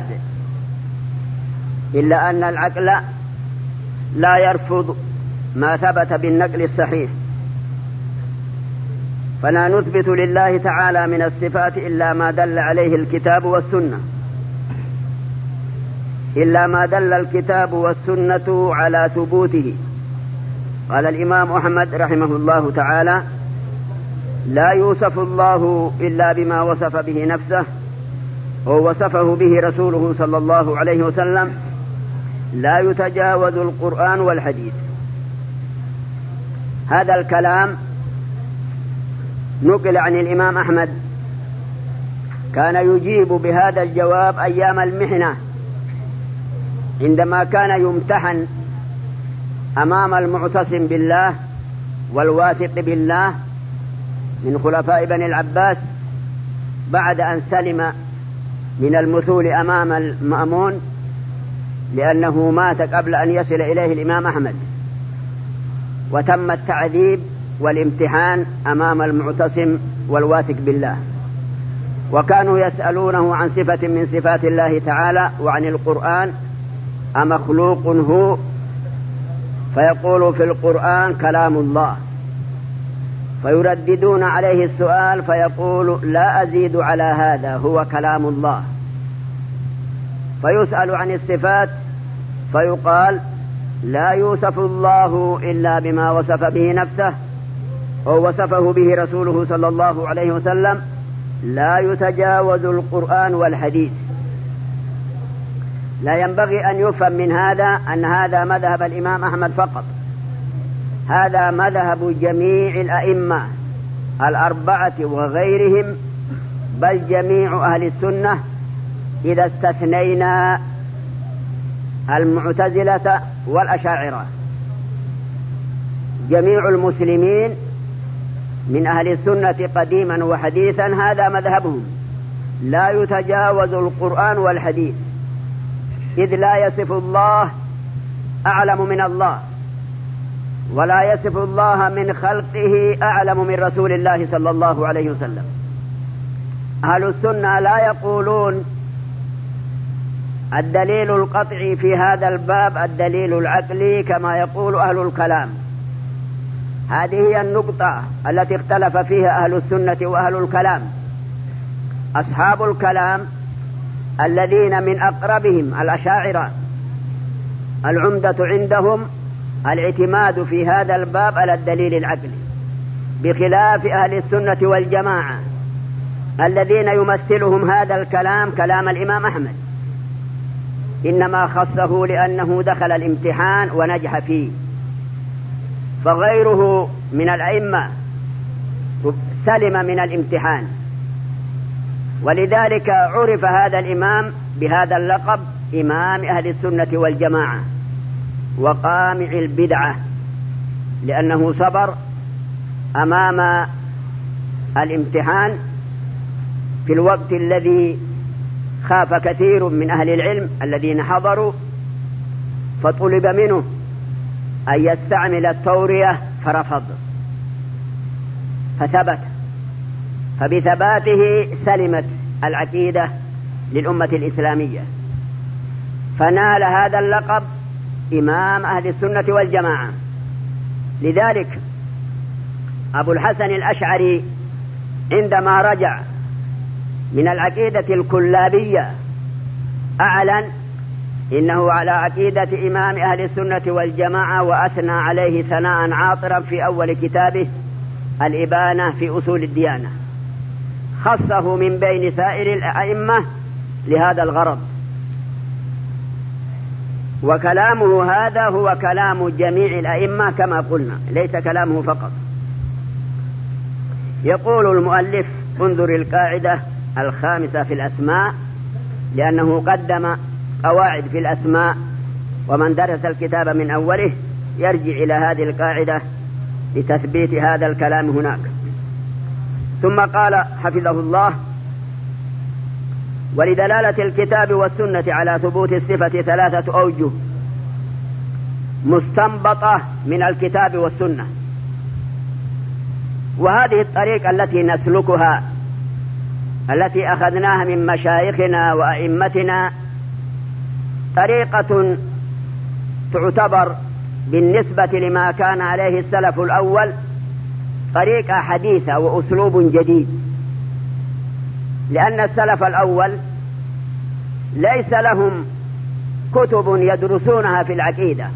إلا أن العقل لا يرفض ما ثبت بالنقل الصحيح، فلا نثبت لله تعالى من الصفات إلا ما دل عليه الكتاب والسنة، إلا ما دل الكتاب والسنة على ثبوته. قال الإمام أحمد رحمه الله تعالى: لا يوصف الله إلا بما وصف به نفسه ووصفه به رسوله صلى الله عليه وسلم، لا يتجاوز القرآن والحديث. هذا الكلام نقل عن الإمام أحمد، كان يجيب بهذا الجواب أيام المحنة عندما كان يمتحن أمام المعتصم بالله والواثق بالله من خلفاء بني العباس، بعد أن سلم من المثول أمام المأمون، لأنه مات قبل أن يصل إليه الإمام أحمد، وتم التعذيب والامتحان أمام المعتصم والواثق بالله، وكانوا يسألونه عن صفة من صفات الله تعالى وعن القرآن: أمخلوق هو؟ فيقول في القرآن كلام الله، فيرددون عليه السؤال فيقول: لا أزيد على هذا، هو كلام الله. فيسأل عن الصفات فيقال: لا يوصف الله إلا بما وصف به نفسه أو وصفه به رسوله صلى الله عليه وسلم، لا يتجاوز القرآن والحديث. لا ينبغي أن يفهم من هذا أن هذا مذهب الإمام أحمد فقط، هذا مذهب جميع الأئمة الأربعة وغيرهم، بل جميع أهل السنة إذا استثنينا المعتزلة والأشاعرة. جميع المسلمين من أهل السنة قديما وحديثا هذا مذهبهم، لا يتجاوز القرآن والحديث، إذ لا يصف الله أعلم من الله، ولا يصف الله من خلقه أعلم من رسول الله صلى الله عليه وسلم. أهل السنة لا يقولون الدليل القطعي في هذا الباب الدليل العقلي كما يقول أهل الكلام. هذه هي النقطة التي اختلف فيها أهل السنة وأهل الكلام. أصحاب الكلام الذين من أقربهم الأشاعرة، العمدة عندهم الاعتماد في هذا الباب على الدليل العقلي، بخلاف أهل السنة والجماعة الذين يمثلهم هذا الكلام كلام الإمام أحمد، إنما خصه لأنه دخل الامتحان ونجح فيه، فغيره من الأئمة سلم من الامتحان. ولذلك عرف هذا الإمام بهذا اللقب: إمام أهل السنة والجماعة وقامع البدعة، لأنه صبر أمام الامتحان في الوقت الذي خاف كثير من أهل العلم الذين حضروا، فطلب منه أن يستعمل التورية فرفض، فثبت، فبثباته سلمت العقيدة للأمة الإسلامية، فنال هذا اللقب إمام أهل السنة والجماعة. لذلك أبو الحسن الأشعري عندما رجع من العقيدة الكلابية أعلن إنه على عقيدة إمام أهل السنة والجماعة، وأثنى عليه ثناء عاطرا في أول كتابه الإبانة في أصول الديانة، خصه من بين سائر الأئمة لهذا الغرض. وكلامه هذا هو كلام جميع الأئمة كما قلنا، ليس كلامه فقط. يقول المؤلف: انظر القاعدة الخامسة في الأسماء، لأنه قدم قواعد في الأسماء، ومن درس الكتاب من أوله يرجع إلى هذه القاعدة لتثبيت هذا الكلام هناك. ثم قال حفظه الله: ولدلالة الكتاب والسنة على ثبوت الصفة 3 أوجه مستنبطة من الكتاب والسنة. وهذه الطريقة التي نسلكها التي أخذناها من مشايخنا وأئمتنا طريقة تعتبر بالنسبة لما كان عليه السلف الأول طريقة حديثة وأسلوب جديد، لأن السلف الأول ليس لهم كتب يدرسونها في العقيدة.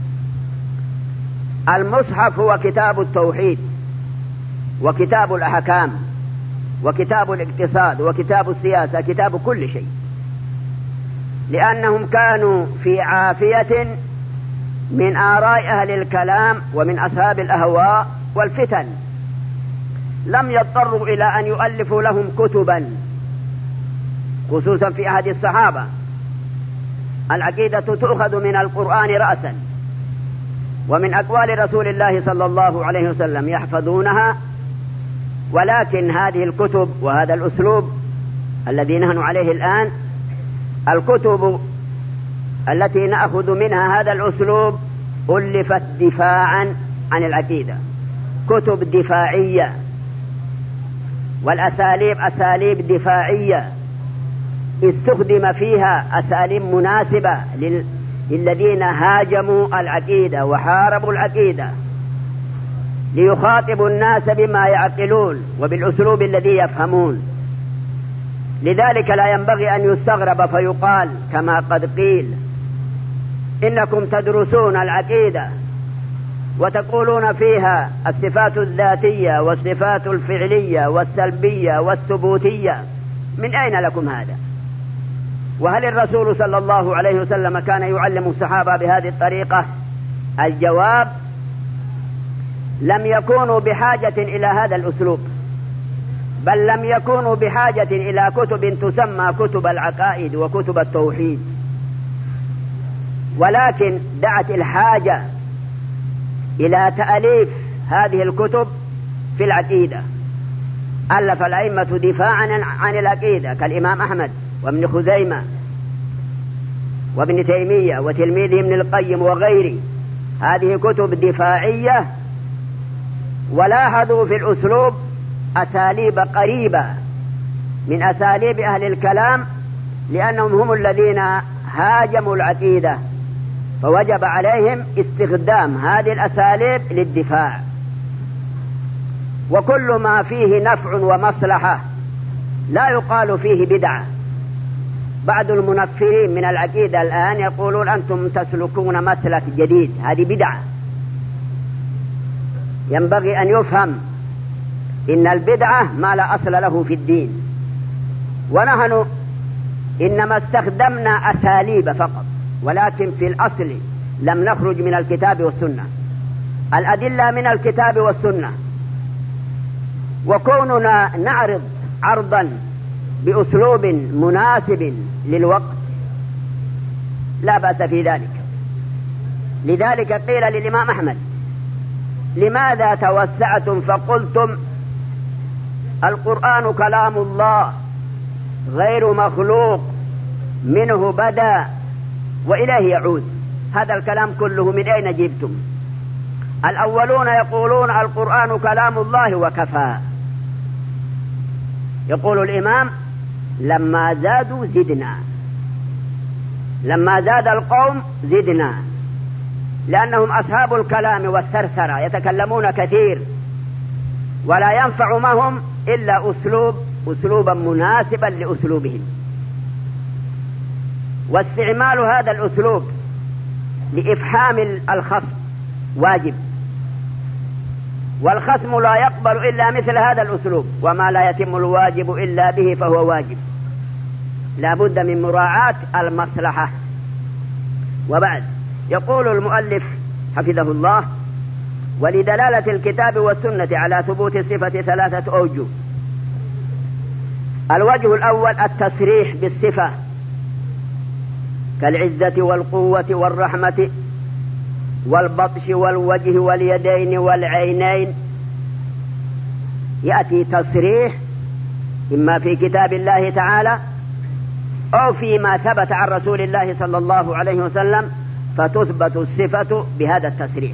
المصحف هو كتاب التوحيد وكتاب الأحكام وكتاب الاقتصاد وكتاب السياسة، كتاب كل شيء، لأنهم كانوا في عافية من آراء أهل الكلام ومن أصحاب الأهواء والفتن، لم يضطروا إلى أن يؤلفوا لهم كتبا، خصوصا في عهد الصحابة. العقيدة تؤخذ من القرآن رأسا ومن أقوال رسول الله صلى الله عليه وسلم يحفظونها، ولكن هذه الكتب وهذا الأسلوب الذي نحن عليه الآن، الكتب التي نأخذ منها هذا الأسلوب ألفت دفاعا عن العقيدة، كتب دفاعية، والأساليب أساليب دفاعية استخدم فيها أساليب مناسبة للذين هاجموا العقيدة وحاربوا العقيدة، ليخاطبوا الناس بما يعقلون وبالأسلوب الذي يفهمون. لذلك لا ينبغي أن يستغرب فيقال كما قد قيل إنكم تدرسون العقيدة وتقولون فيها الصفات الذاتية والصفات الفعلية والسلبية والثبوتية، من أين لكم هذا؟ وهل الرسول صلى الله عليه وسلم كان يعلم الصحابة بهذه الطريقة؟ الجواب: لم يكونوا بحاجة إلى هذا الأسلوب، بل لم يكونوا بحاجة إلى كتب تسمى كتب العقائد وكتب التوحيد، ولكن دعت الحاجة إلى تأليف هذه الكتب في العقيدة. ألف الأئمة دفاعا عن العقيدة كالإمام أحمد وابن خزيمة وابن تيمية وتلميذه ابن القيم وغيره، هذه كتب دفاعية، ولاحظوا في الأسلوب أساليب قريبة من أساليب أهل الكلام، لأنهم هم الذين هاجموا العقيدة، فوجب عليهم استخدام هذه الأساليب للدفاع. وكل ما فيه نفع ومصلحة لا يقال فيه بدعة. بعض المنفرين من العقيدة الآن يقولون أنتم تسلكون مسلك جديد، هذه بدعة. ينبغي أن يفهم إن البدعة ما لا أصل له في الدين، ونحن إنما استخدمنا أساليب فقط، ولكن في الأصل لم نخرج من الكتاب والسنة. الأدلة من الكتاب والسنة، وكوننا نعرض عرضا بأسلوب مناسب للوقت لا بأس في ذلك. لذلك قيل للإمام أحمد: لماذا توسعتم فقلتم القرآن كلام الله غير مخلوق، منه بدأ وإليه يعود؟ هذا الكلام كله من أين جبتم؟ الأولون يقولون القرآن كلام الله وكفى. يقول الإمام: لما زادوا زدنا، لما زاد القوم زدنا، لأنهم أصحاب الكلام والثرثرة، يتكلمون كثير ولا ينفع معهم إلا أسلوبا مناسبا لأسلوبهم. واستعمال هذا الأسلوب لإفحام الخصم واجب، والخصم لا يقبل إلا مثل هذا الأسلوب، وما لا يتم الواجب إلا به فهو واجب. لا بد من مراعاة المصلحة. وبعد، يقول المؤلف حفظه الله: ولدلالة الكتاب والسنة على ثبوت الصفة 3 أوجه. الوجه الأول التصريح بالصفة كالعزة والقوة والرحمة والبطش والوجه واليدين والعينين، يأتي تصريح إما في كتاب الله تعالى أو فيما ثبت عن رسول الله صلى الله عليه وسلم فتثبت الصفة بهذا التصريح.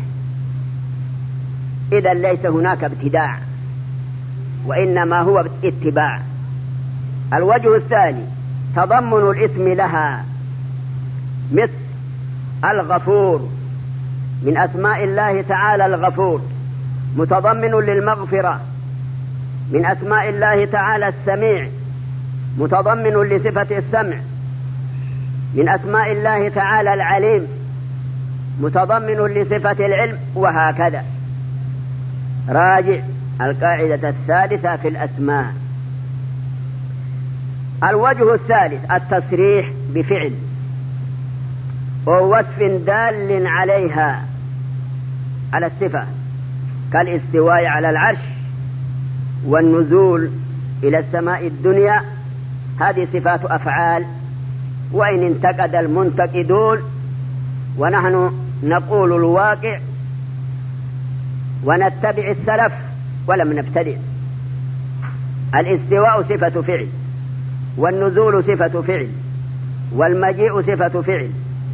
إذا ليس هناك ابتداع وإنما هو اتباع. الوجه الثاني تضمن الاسم لها، مثل الغفور من أسماء الله تعالى الغفور، متضمن للمغفرة. من أسماء الله تعالى السميع، متضمن لصفة السمع. من أسماء الله تعالى العليم، متضمن لصفة العلم، وهكذا. راجع القاعدة الثالثة في الأسماء. الوجه الثالث التصريح بفعل ووصف دال عليها، على الصفة، كالاستواء على العرش والنزول إلى السماء الدنيا. هذه صفات أفعال، وإن انتقد المنتقدون ونحن نقول الواقع ونتبع السلف ولم نبتدع. الاستواء صفة فعل، والنزول صفة فعل، والمجيء صفة فعل،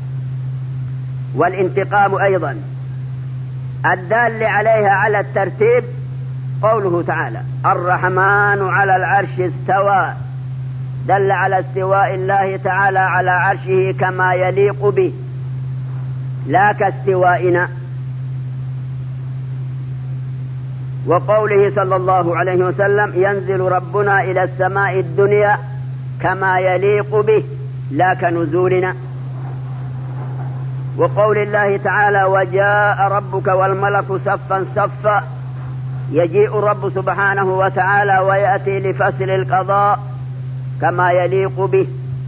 والانتقام أيضا. الدال عليها على الترتيب قوله تعالى الرحمن على العرش استوى، دل على استواء الله تعالى على عرشه كما يليق به، لا كاستوائنا. وقوله صلى الله عليه وسلم ينزل ربنا إلى السماء الدنيا كما يليق به، لا كنزولنا. وقول الله تعالى وجاء ربك والملك صفا صفا، يجيء الرب سبحانه وتعالى ويأتي لفصل القضاء كما يليق به.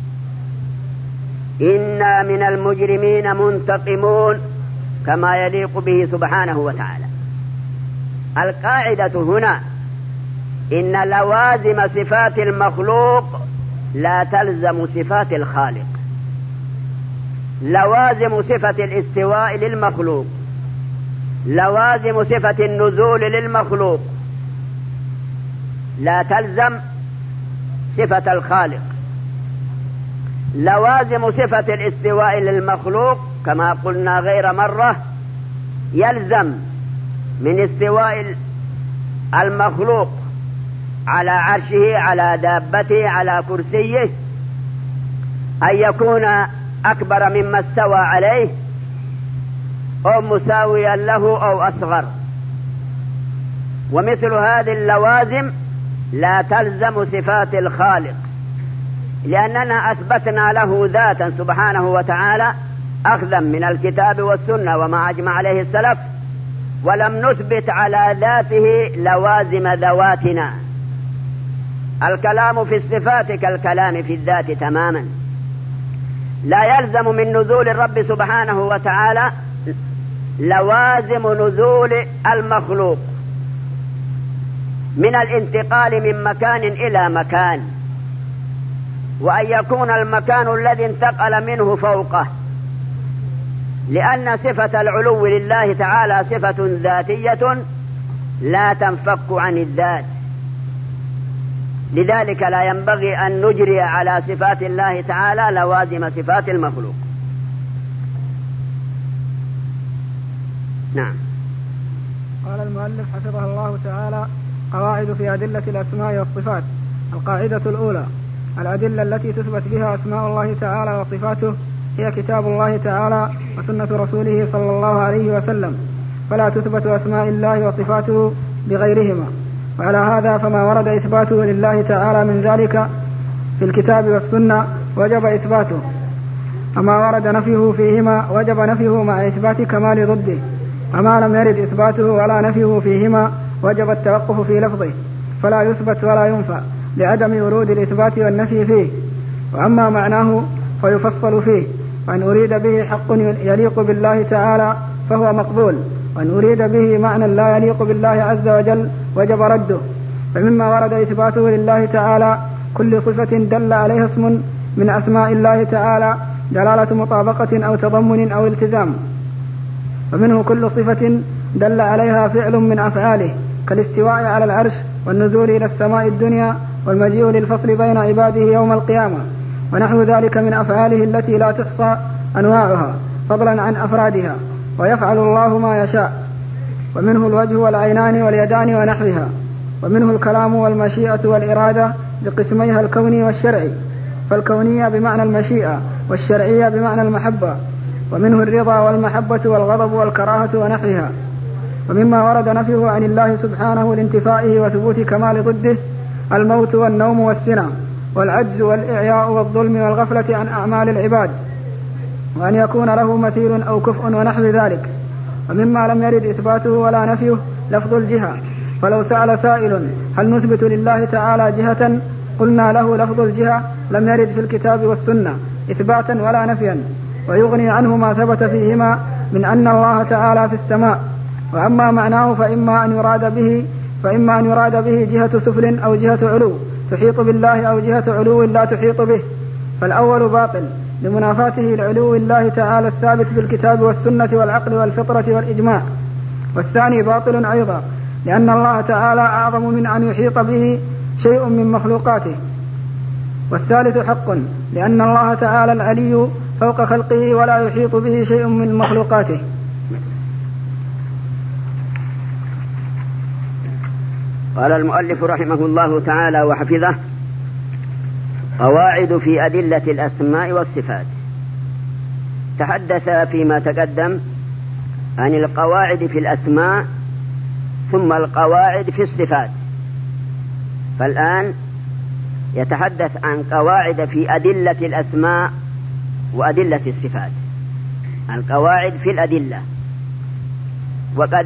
إنا من المجرمين منتقمون، كما يليق به سبحانه وتعالى. القاعدة هنا إن لوازم صفات المخلوق لا تلزم صفات الخالق. لوازم صفة الاستواء للمخلوق، لوازم صفة النزول للمخلوق، لا تلزم صفة الخالق. لوازم صفة الاستواء للمخلوق كما قلنا غير مرة، يلزم من استواء المخلوق على عرشه، على دابته، على كرسيه، أن يكون أكبر مما استوى عليه أو مساويا له أو أصغر. ومثل هذه اللوازم لا تلزم صفات الخالق، لأننا أثبتنا له ذاتا سبحانه وتعالى أخذا من الكتاب والسنة وما أجمع عليه السلف، ولم نثبت على ذاته لوازم ذواتنا. الكلام في الصفات كالكلام في الذات تماما. لا يلزم من نزول الرب سبحانه وتعالى لوازم نزول المخلوق من الانتقال من مكان إلى مكان، وأن يكون المكان الذي انتقل منه فوقه، لأن صفة العلو لله تعالى صفة ذاتية لا تنفك عن الذات. لذلك لا ينبغي أن نجري على صفات الله تعالى لوازم صفات المخلوق. نعم. قال المؤلف حفظه الله تعالى: قواعد في أدلة الأسماء والصفات. القاعدة الأولى: الأدلة التي تثبت بها أسماء الله تعالى وصفاته هي كتاب الله تعالى وسنة رسوله صلى الله عليه وسلم، فلا تثبت أسماء الله وصفاته بغيرهما. وعلى هذا فما ورد إثباته لله تعالى من ذلك في الكتاب والسنة وجب إثباته، وما ورد نفيه فيهما وجب نفيه مع إثبات كمال ضده، وما لم يرد إثباته ولا نفيه فيهما وجب التوقف في لفظه، فلا يثبت ولا ينفى لعدم ورود الإثبات والنفي فيه. وأما معناه فيفصل فيه، وأن أريد به حق يليق بالله تعالى فهو مقبول، وأن أريد به معنى لا يليق بالله عز وجل وجب رده. فمما ورد إثباته لله تعالى كل صفة دل عليها اسم من أسماء الله تعالى دلالة مطابقة أو تضمن أو التزام، ومنه كل صفة دل عليها فعل من أفعاله كالاستواء على العرش والنزول إلى السماء الدنيا والمجيء للفصل بين عباده يوم القيامة. ونحو ذلك من أفعاله التي لا تحصى أنواعها فضلا عن أفرادها، ويفعل الله ما يشاء. ومنه الوجه والعينان واليدان ونحوها. ومنه الكلام والمشيئة والإرادة بقسميها الكوني والشرعي، فالكونية بمعنى المشيئة والشرعية بمعنى المحبة. ومنه الرضا والمحبة والغضب والكراهة ونحوها. ومما ورد نفيه عن الله سبحانه لانتفائه وثبوت كمال ضده الموت والنوم والسنة والعجز والإعياء والظلم والغفلة عن أعمال العباد، وأن يكون له مثيل أو كفء ونحو ذلك. ومما لم يرد إثباته ولا نفيه لفظ الجهة، فلو سأل سائل هل نثبت لله تعالى جهة قلنا له لفظ الجهة لم يرد في الكتاب والسنة إثباتا ولا نفيا، ويغني عنه ما ثبت فيهما من أن الله تعالى في السماء. وأما معناه فإما أن يراد به جهة سفل أو جهة علو تحيط بالله، أو جهة علو لا تحيط به، فالأول باطل لمنافاته لعلو الله تعالى الثابت بالكتاب والسنة والعقل والفطرة والإجماع. والثاني باطل أيضا لأن الله تعالى أعظم من أن يحيط به شيء من مخلوقاته. والثالث حق لأن الله تعالى العلي فوق خلقه ولا يحيط به شيء من مخلوقاته. قال المؤلف رحمه الله تعالى وحفظه: قواعد في أدلة الأسماء والصفات. تحدث فيما تقدم عن القواعد في الأسماء ثم القواعد في الصفات، فالآن يتحدث عن قواعد في أدلة الأسماء وأدلة الصفات. القواعد في الأدلة، وقد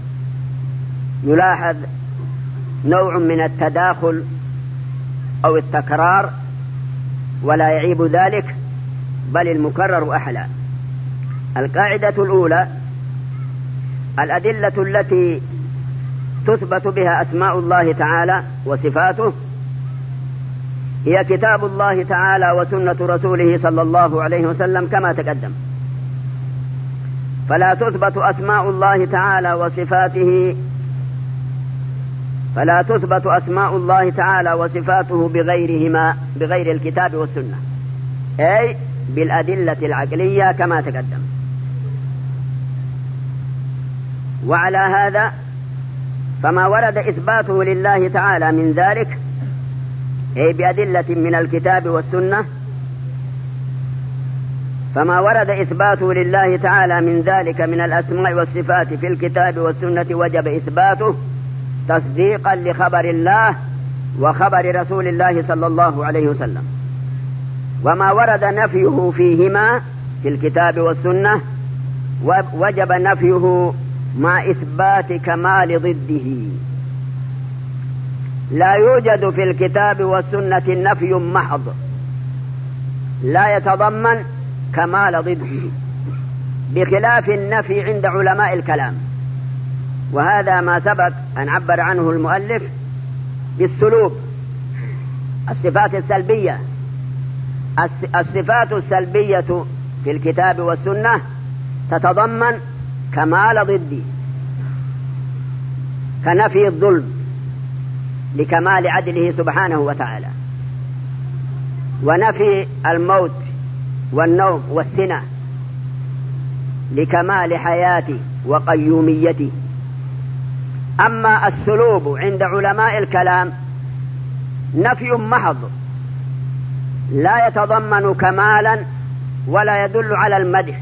يلاحظ نوع من التداخل أو التكرار، ولا يعيب ذلك بل المكرر أحلى. القاعدة الأولى: الأدلة التي تثبت بها أسماء الله تعالى وصفاته هي كتاب الله تعالى وسنة رسوله صلى الله عليه وسلم كما تقدم، فلا تثبت أسماء الله تعالى وصفاته وصفاته بغيرهما، بغير الكتاب والسنة، أي بالأدلة العقلية كما تقدم. وعلى هذا فما ورد إثباته لله تعالى من ذلك، أي بأدلة من الكتاب والسنة، فما ورد إثباته لله تعالى من ذلك من الأسماء والصفات في الكتاب والسنة وجب إثباته تصديقا لخبر الله وخبر رسول الله صلى الله عليه وسلم. وما ورد نفيه فيهما في الكتاب والسنة وجب نفيه مع إثبات كمال ضده. لا يوجد في الكتاب والسنة نفي محض لا يتضمن كمال ضده، بخلاف النفي عند علماء الكلام، وهذا ما سبق أن عبر عنه المؤلف بالسلوب، الصفات السلبية. الصفات السلبية في الكتاب والسنة تتضمن كمال ضده، كنفي الظلم لكمال عدله سبحانه وتعالى، ونفي الموت والنوم والسنة لكمال حياته وقيوميته. أما السلوب عند علماء الكلام نفي محض لا يتضمن كمالا ولا يدل على المدح،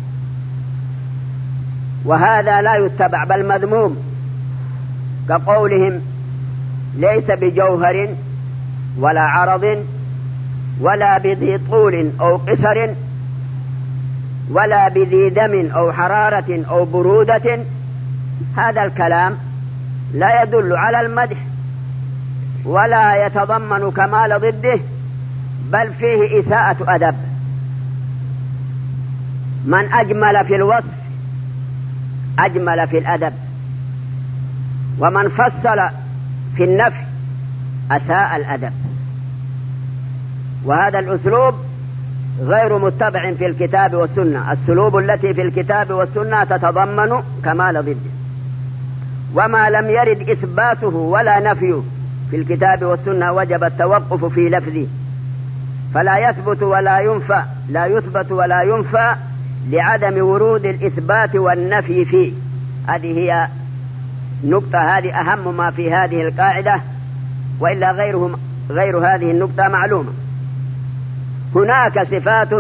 وهذا لا يتبع بل مذموم، كقولهم: ليس بجوهر ولا عرض ولا بذي طول أو قصر ولا بذي دم أو حرارة أو برودة. هذا الكلام لا يدل على المدح ولا يتضمن كمال ضده، بل فيه إساءة أدب. من أجمل في الوصف أجمل في الأدب، ومن فصل في النفي أساء الأدب. وهذا الأسلوب غير متبع في الكتاب والسنة. السلوب التي في الكتاب والسنة تتضمن كمال ضده، وما لم يرد إثباته ولا نفيه في الكتاب والسنة وجب التوقف في لفظه فلا يثبت ولا ينفى، لا يثبت ولا ينفى لعدم ورود الإثبات والنفي فيه. هذه هي نقطة، هذه أهم ما في هذه القاعدة، وإلا غير هذه النقطة معلومة. هناك صفات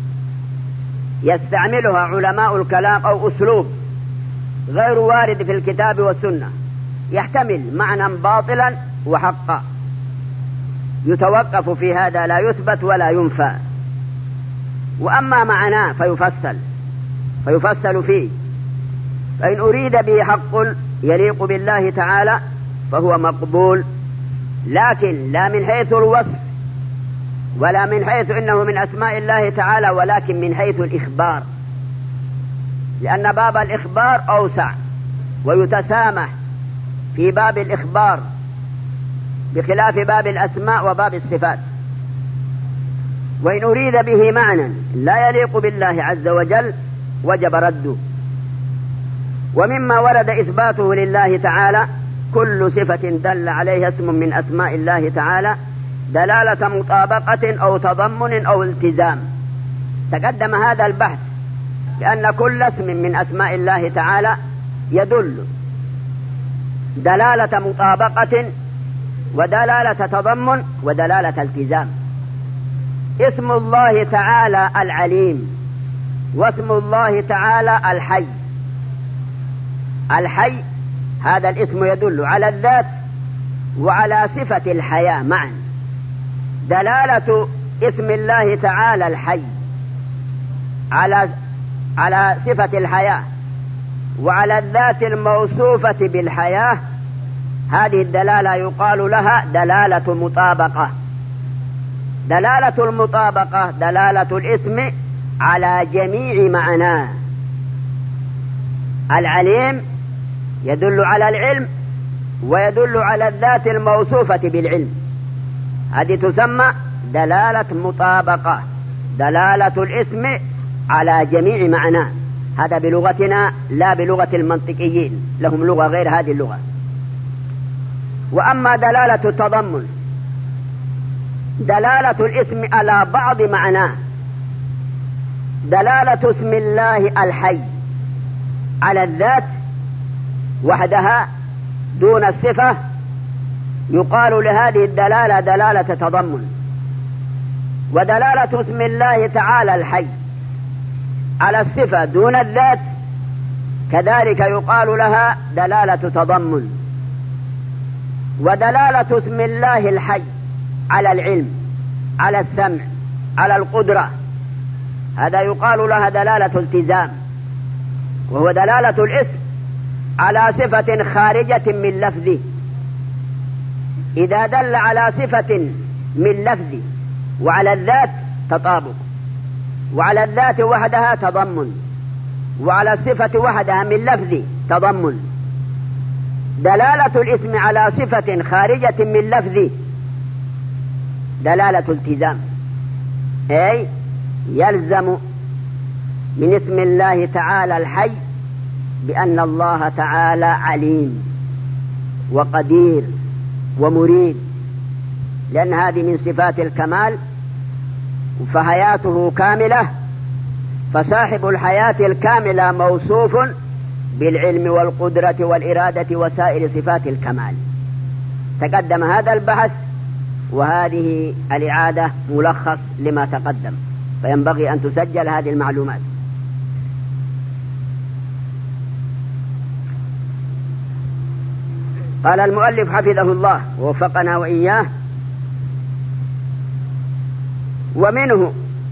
يستعملها علماء الكلام أو أسلوب غير وارد في الكتاب والسنة، يحتمل معنى باطلا وحقا، يتوقف في هذا، لا يثبت ولا ينفى. وأما معناه فيفصل فيه، فإن أريد به حق يليق بالله تعالى فهو مقبول، لكن لا من حيث الوصف ولا من حيث إنه من أسماء الله تعالى، ولكن من حيث الإخبار، لأن باب الإخبار أوسع ويتسامح في باب الإخبار بخلاف باب الأسماء وباب الصفات. وإن أريد به معنى لا يليق بالله عز وجل وجب رده. ومما ورد إثباته لله تعالى كل صفة دل عليها اسم من أسماء الله تعالى دلالة مطابقة أو تضمن أو التزام. تقدم هذا البحث لأن كل اسم من أسماء الله تعالى يدل دلالة مطابقة ودلالة تضمن ودلالة التزام. اسم الله تعالى العليم، واسم الله تعالى الحي. الحي هذا الاسم يدل على الذات وعلى صفة الحياة معا. دلالة اسم الله تعالى الحي على صفة الحياة وعلى الذات الموصوفة بالحياة، هذه الدلالة يقال لها دلالة مطابقة. دلالة المطابقة دلالة الاسم على جميع معناه. العليم يدل على العلم ويدل على الذات الموصوفة بالعلم، هذه تسمى دلالة مطابقة، دلالة الاسم على جميع معناه. هذا بلغتنا لا بلغة المنطقيين، لهم لغة غير هذه اللغة. وأما دلالة التضمن دلالة الاسم على بعض معناه. دلالة اسم الله الحي على الذات وحدها دون الصفة يقال لهذه الدلالة دلالة تضمن. ودلالة اسم الله تعالى الحي على الصفة دون الذات كذلك يقال لها دلالة تضمن. ودلالة اسم الله الحي على العلم، على السمع، على القدرة، هذا يقال لها دلالة التزام، وهو دلالة الاسم على صفة خارجة من لفظه. إذا دل على صفة من لفظه وعلى الذات تطابق، وعلى الذات وحدها تضمن، وعلى الصفة وحدها من لفظه تضمن. دلالة الاسم على صفة خارجة من لفظه دلالة التزام، أي يلزم من اسم الله تعالى الحي بأن الله تعالى عليم وقدير ومريد، لأن هذه من صفات الكمال، فحياته كاملة، فصاحب الحياة الكاملة موصوف بالعلم والقدرة والإرادة وسائر صفات الكمال. تقدم هذا البحث، وهذه الإعادة ملخص لما تقدم، فينبغي أن تسجل هذه المعلومات. قال المؤلف حفظه الله ووفقنا وإياه: ومنه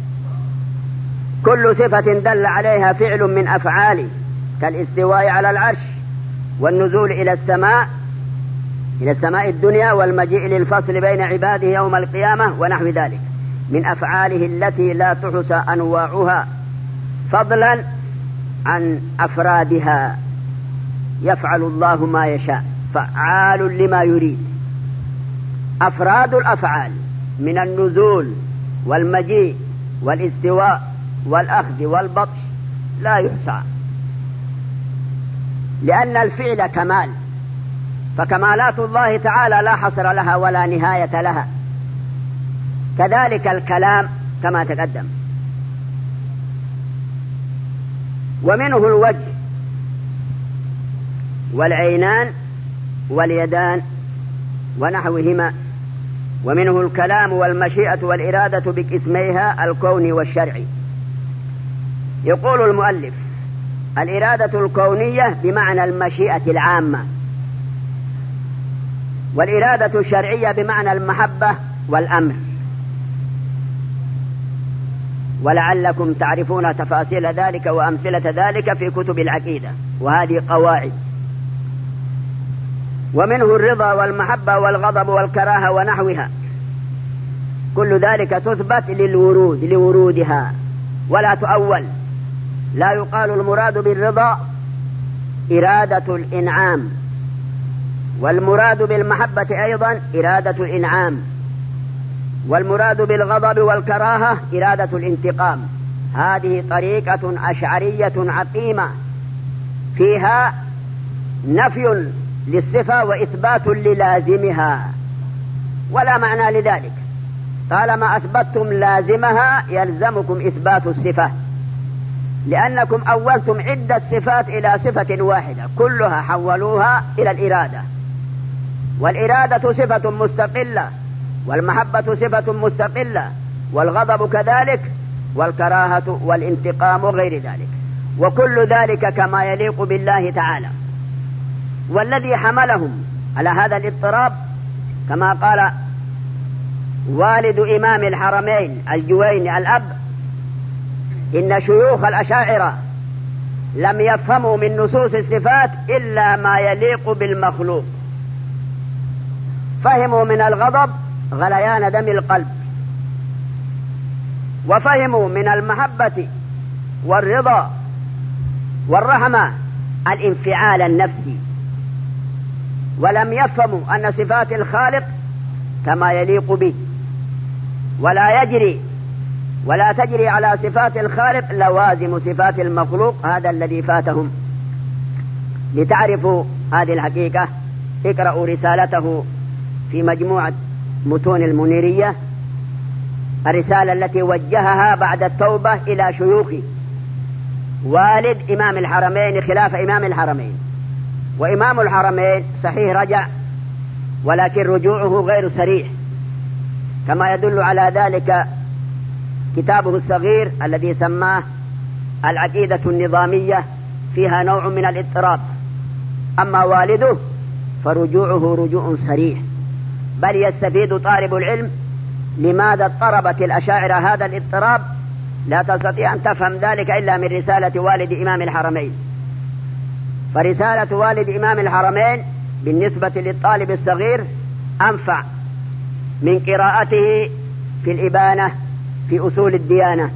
كل صفة دل عليها فعل من أفعاله كالاستواء على العرش والنزول إلى السماء الدنيا والمجيء للفصل بين عباده يوم القيامة ونحو ذلك من أفعاله التي لا تحصى أنواعها فضلا عن أفرادها. يفعل الله ما يشاء فعال لما يريد. أفراد الأفعال من النزول والمجيء والاستواء والأخذ والبطش لا يحصى، لأن الفعل كمال، فكمالات الله تعالى لا حصر لها ولا نهاية لها. كذلك الكلام كما تقدم. ومنه الوجه والعينان واليدان ونحوهما، ومنه الكلام والمشيئة والإرادة بقسميها الكوني والشرعي. يقول المؤلف: الإرادة الكونية بمعنى المشيئة العامة، والإرادة الشرعية بمعنى المحبة والأمر. ولعلكم تعرفون تفاصيل ذلك وأمثلة ذلك في كتب العقيدة، وهذه قواعد. ومنه الرضا والمحبة والغضب والكراهة ونحوها، كل ذلك تثبت لورودها ولا تؤول. لا يقال المراد بالرضا إرادة الإنعام، والمراد بالمحبة أيضا إرادة الإنعام، والمراد بالغضب والكراهة إرادة الانتقام. هذه طريقة أشعرية عقيمة فيها نفي للصفة وإثبات للازمها، ولا معنى لذلك. طالما أثبتتم لازمها يلزمكم إثبات الصفة، لأنكم أولتم عدة صفات إلى صفة واحدة كلها حولوها إلى الإرادة، والإرادة صفة مستقلة، والمحبة صفة مستقلة، والغضب كذلك، والكراهة والانتقام وغير ذلك، وكل ذلك كما يليق بالله تعالى. والذي حملهم على هذا الاضطراب كما قال والد إمام الحرمين الجويني الأب: إن شيوخ الأشاعرة لم يفهموا من نصوص الصفات إلا ما يليق بالمخلوق. فهموا من الغضب غليان دم القلب، وفهموا من المحبة والرضا والرحمة الانفعال النفسي، ولم يفهموا أن صفات الخالق كما يليق به، ولا تجري على صفات الخالق لوازم صفات المخلوق. هذا الذي فاتهم. لتعرفوا هذه الحقيقة اقرأوا رسالته في مجموعة متون المنيرية، الرسالة التي وجهها بعد التوبة إلى شيوخه والد إمام الحرمين خلاف إمام الحرمين. وإمام الحرمين صحيح رجع، ولكن رجوعه غير صريح، كما يدل على ذلك كتابه الصغير الذي سماه العقيدة النظامية، فيها نوع من الاضطراب. أما والده فرجوعه رجوع صريح، بل يستفيد طالب العلم لماذا اضطربت الأشاعرة هذا الاضطراب. لا تستطيع أن تفهم ذلك إلا من رسالة والد إمام الحرمين. فرسالة والد إمام الحرمين بالنسبة للطالب الصغير أنفع من قراءته في الإبانة في أصول الديانة.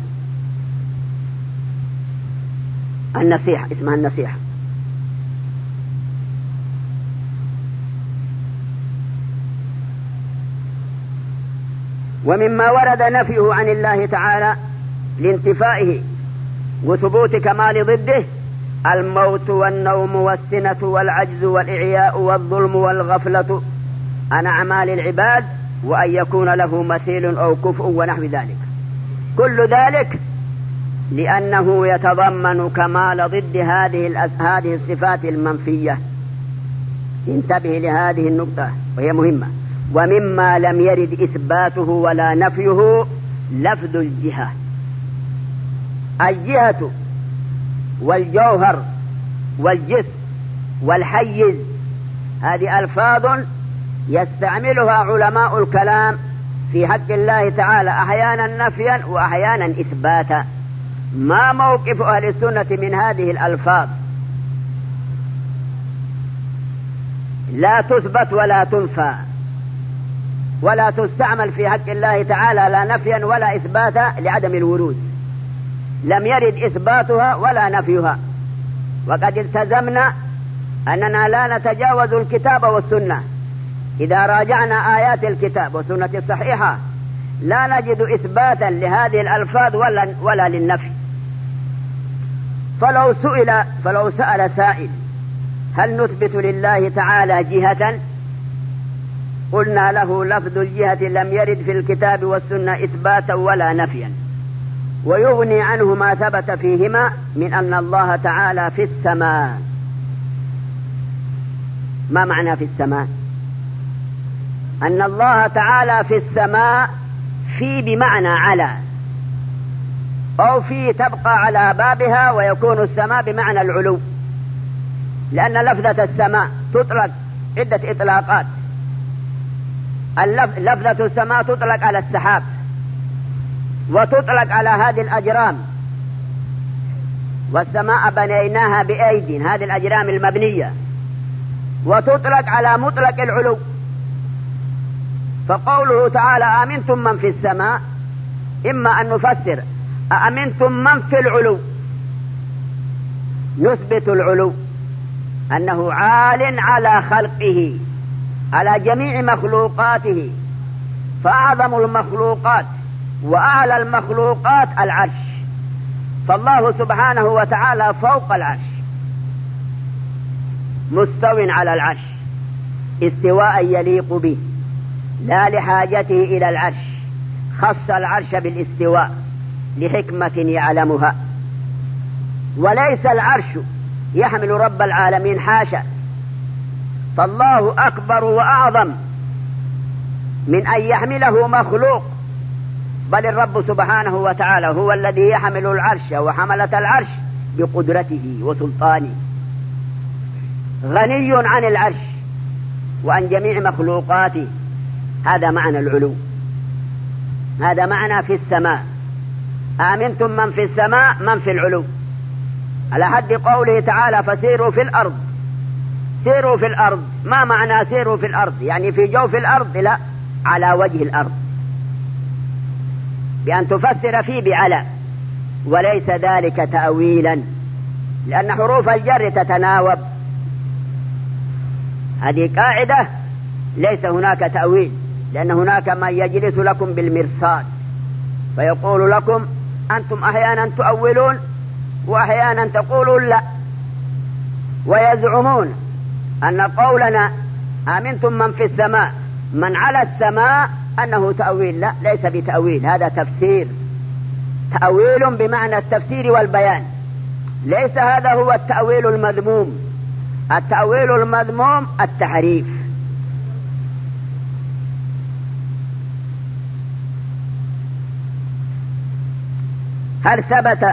النصيحة اسمها النصيحة. ومما ورد نفيه عن الله تعالى لانتفائه وثبوت كمال ضده الموت والنوم والسنة والعجز والإعياء والظلم والغفلة عن أعمال العباد، وأن يكون له مثيل أو كفء ونحو ذلك. كل ذلك لأنه يتضمن كمال ضد هذه الصفات المنفية. انتبه لهذه النقطة وهي مهمة. ومما لم يرد إثباته ولا نفيه لفظ الجهة. الجهة والجوهر والجسم والحيز هذه ألفاظ يستعملها علماء الكلام في حق الله تعالى أحيانا نفيا وأحيانا إثباتا. ما موقف أهل السنة من هذه الألفاظ؟ لا تثبت ولا تنفى ولا تستعمل في حق الله تعالى لا نفيا ولا إثباتا لعدم الورود. لم يرد إثباتها ولا نفيها، وقد التزمنا أننا لا نتجاوز الكتاب والسنة. إذا راجعنا آيات الكتاب والسنة الصحيحة لا نجد إثباتا لهذه الألفاظ ولا للنفي. فلو سأل سائل هل نثبت لله تعالى جهة قلنا له لفظ الجهة لم يرد في الكتاب والسنة إثباتا ولا نفيا، ويغني عنه ما ثبت فيهما من أن الله تعالى في السماء. ما معنى في السماء؟ أن الله تعالى في السماء، في بمعنى على، أو في تبقى على بابها، ويكون السماء بمعنى العلو، لأن لفظة السماء تطلق عدة إطلاقات. لفظة السماء تطلق على السحاب، وتطلق على هذه الأجرام، والسماء بنيناها بأيد، هذه الأجرام المبنية، وتطلق على مطلق العلو. فقوله تعالى أأمنتم من في السماء، إما أن نفسر أأمنتم من في العلو، نثبت العلو أنه عال على خلقه، على جميع مخلوقاته، فأعظم المخلوقات وأعلى المخلوقات العرش، فالله سبحانه وتعالى فوق العرش مستو على العرش استواء يليق به، لا لحاجته إلى العرش، خص العرش بالاستواء لحكمة يعلمها. وليس العرش يحمل رب العالمين، حاشا، فالله أكبر وأعظم من أن يحمله مخلوق، بل الرب سبحانه وتعالى هو الذي يحمل العرش وحملة العرش بقدرته وسلطانه، غني عن العرش وعن جميع مخلوقاته. هذا معنى العلو، هذا معنى في السماء. آمنتم من في السماء، من في العلو، على حد قوله تعالى فسيروا في الأرض. سيروا في الأرض، ما معنى سيروا في الأرض؟ يعني في جوف الأرض؟ لا، على وجه الأرض، بأن تفسر فيه بعلى، وليس ذلك تأويلا، لأن حروف الجر تتناوب. هذه قاعدة، ليس هناك تأويل، لأن هناك من يجلس لكم بالمرصاد فيقول لكم أنتم أحيانا تؤولون وأحيانا تقولون لا، ويزعمون أن قولنا آمنتم من في السماء، من على السماء، أنه تأويل. لا، ليس بتأويل، هذا تفسير، تأويل بمعنى التفسير والبيان، ليس هذا هو التأويل المذموم. التأويل المذموم التحريف. هل ثبت،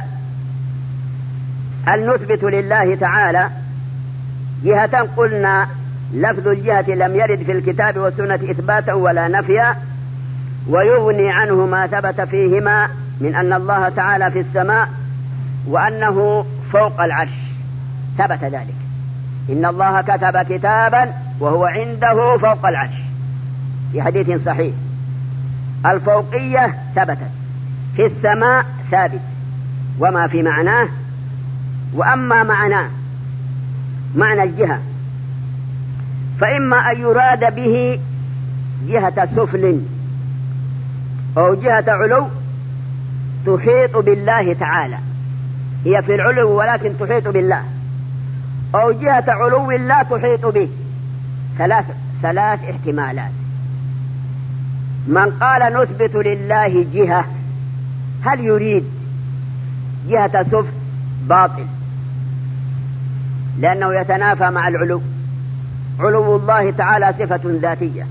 هل نثبت لله تعالى جهة؟ قلنا لفظ الجهة لم يرد في الكتاب والسنة إثباتا ولا نفيا، ويغني عنه ما ثبت فيهما من أن الله تعالى في السماء وأنه فوق العرش، ثبت ذلك. إن الله كتب كتابا وهو عنده فوق العرش، في حديث صحيح. الفوقية ثبتت، في السماء ثابت، وما في معناه. وأما معنى الجهة، فإما أن يراد به جهة سفل أو جهة علو تحيط بالله تعالى، هي في العلو ولكن تحيط بالله، أو جهة علو لا تحيط به. ثلاث احتمالات. من قال نثبت لله جهة، هل يريد جهة سفل؟ باطل، لأنه يتنافى مع العلو. علو الله تعالى صفة ذاتية.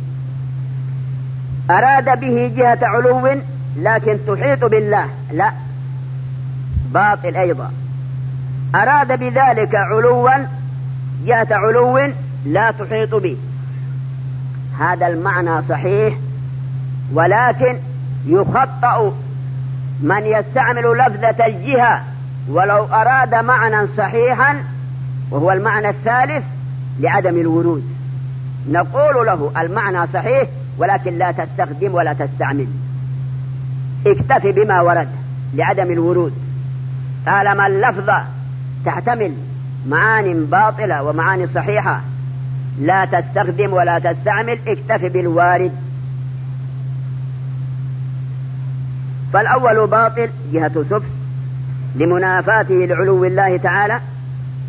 أراد به جهة علو لكن تحيط بالله، لا، باطل أيضا. أراد بذلك علوا، جهة علو لا تحيط به، هذا المعنى صحيح، ولكن يخطأ من يستعمل لفظة الجهة ولو أراد معنى صحيحا، وهو المعنى الثالث لعدم الورود. نقول له المعنى صحيح ولكن لا تستخدم ولا تستعمل، اكتفي بما ورد لعدم الورود. طالما اللفظة تحتمل معاني باطلة ومعاني صحيحة، لا تستخدم ولا تستعمل، اكتفي بالوارد. فالأول باطل جهة سفل لمنافاته لعلو الله تعالى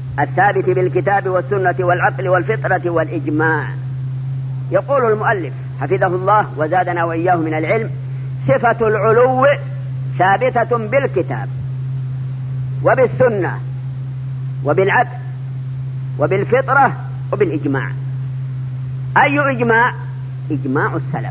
الثابت بالكتاب والسنة والعقل والفطرة والإجماع. يقول المؤلف حفظه الله وزادنا وإياه من العلم: صفة العلو ثابتة بالكتاب وبالسنة وبالعدل وبالفطرة وبالإجماع. أي إجماع؟ إجماع السلف.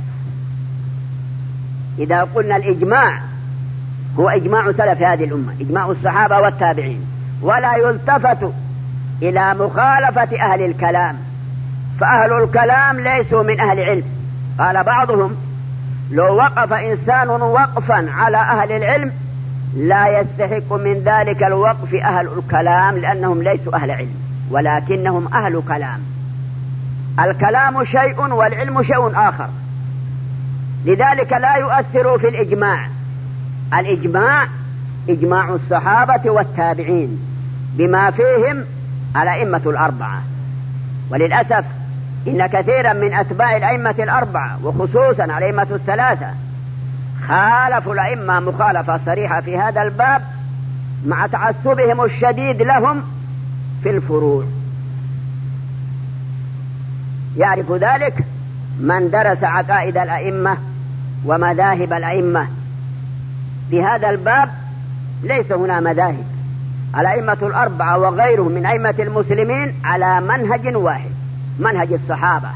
إذا قلنا الإجماع هو إجماع سلف هذه الأمة، إجماع الصحابة والتابعين، ولا يلتفت إلى مخالفة أهل الكلام، فأهل الكلام ليسوا من أهل علم. قال بعضهم: لو وقف إنسان وقفا على أهل العلم لا يستحق من ذلك الوقف أهل الكلام، لأنهم ليسوا أهل علم ولكنهم أهل كلام. الكلام شيء والعلم شيء آخر، لذلك لا يؤثر في الإجماع. الإجماع إجماع الصحابة والتابعين بما فيهم الأئمة الأربعة. وللأسف إن كثيرا من أتباع الأئمة الأربعة وخصوصا الأئمة الثلاثة خالفوا الأئمة مخالفة صريحة في هذا الباب، مع تعصبهم الشديد لهم في الفروع. يعرف ذلك من درس عقائد الأئمة ومذاهب الأئمة. في هذا الباب ليس هنا مذاهب، الأئمة الأربعة وغيرهم من أئمة المسلمين على منهج واحد، منهج الصحابة.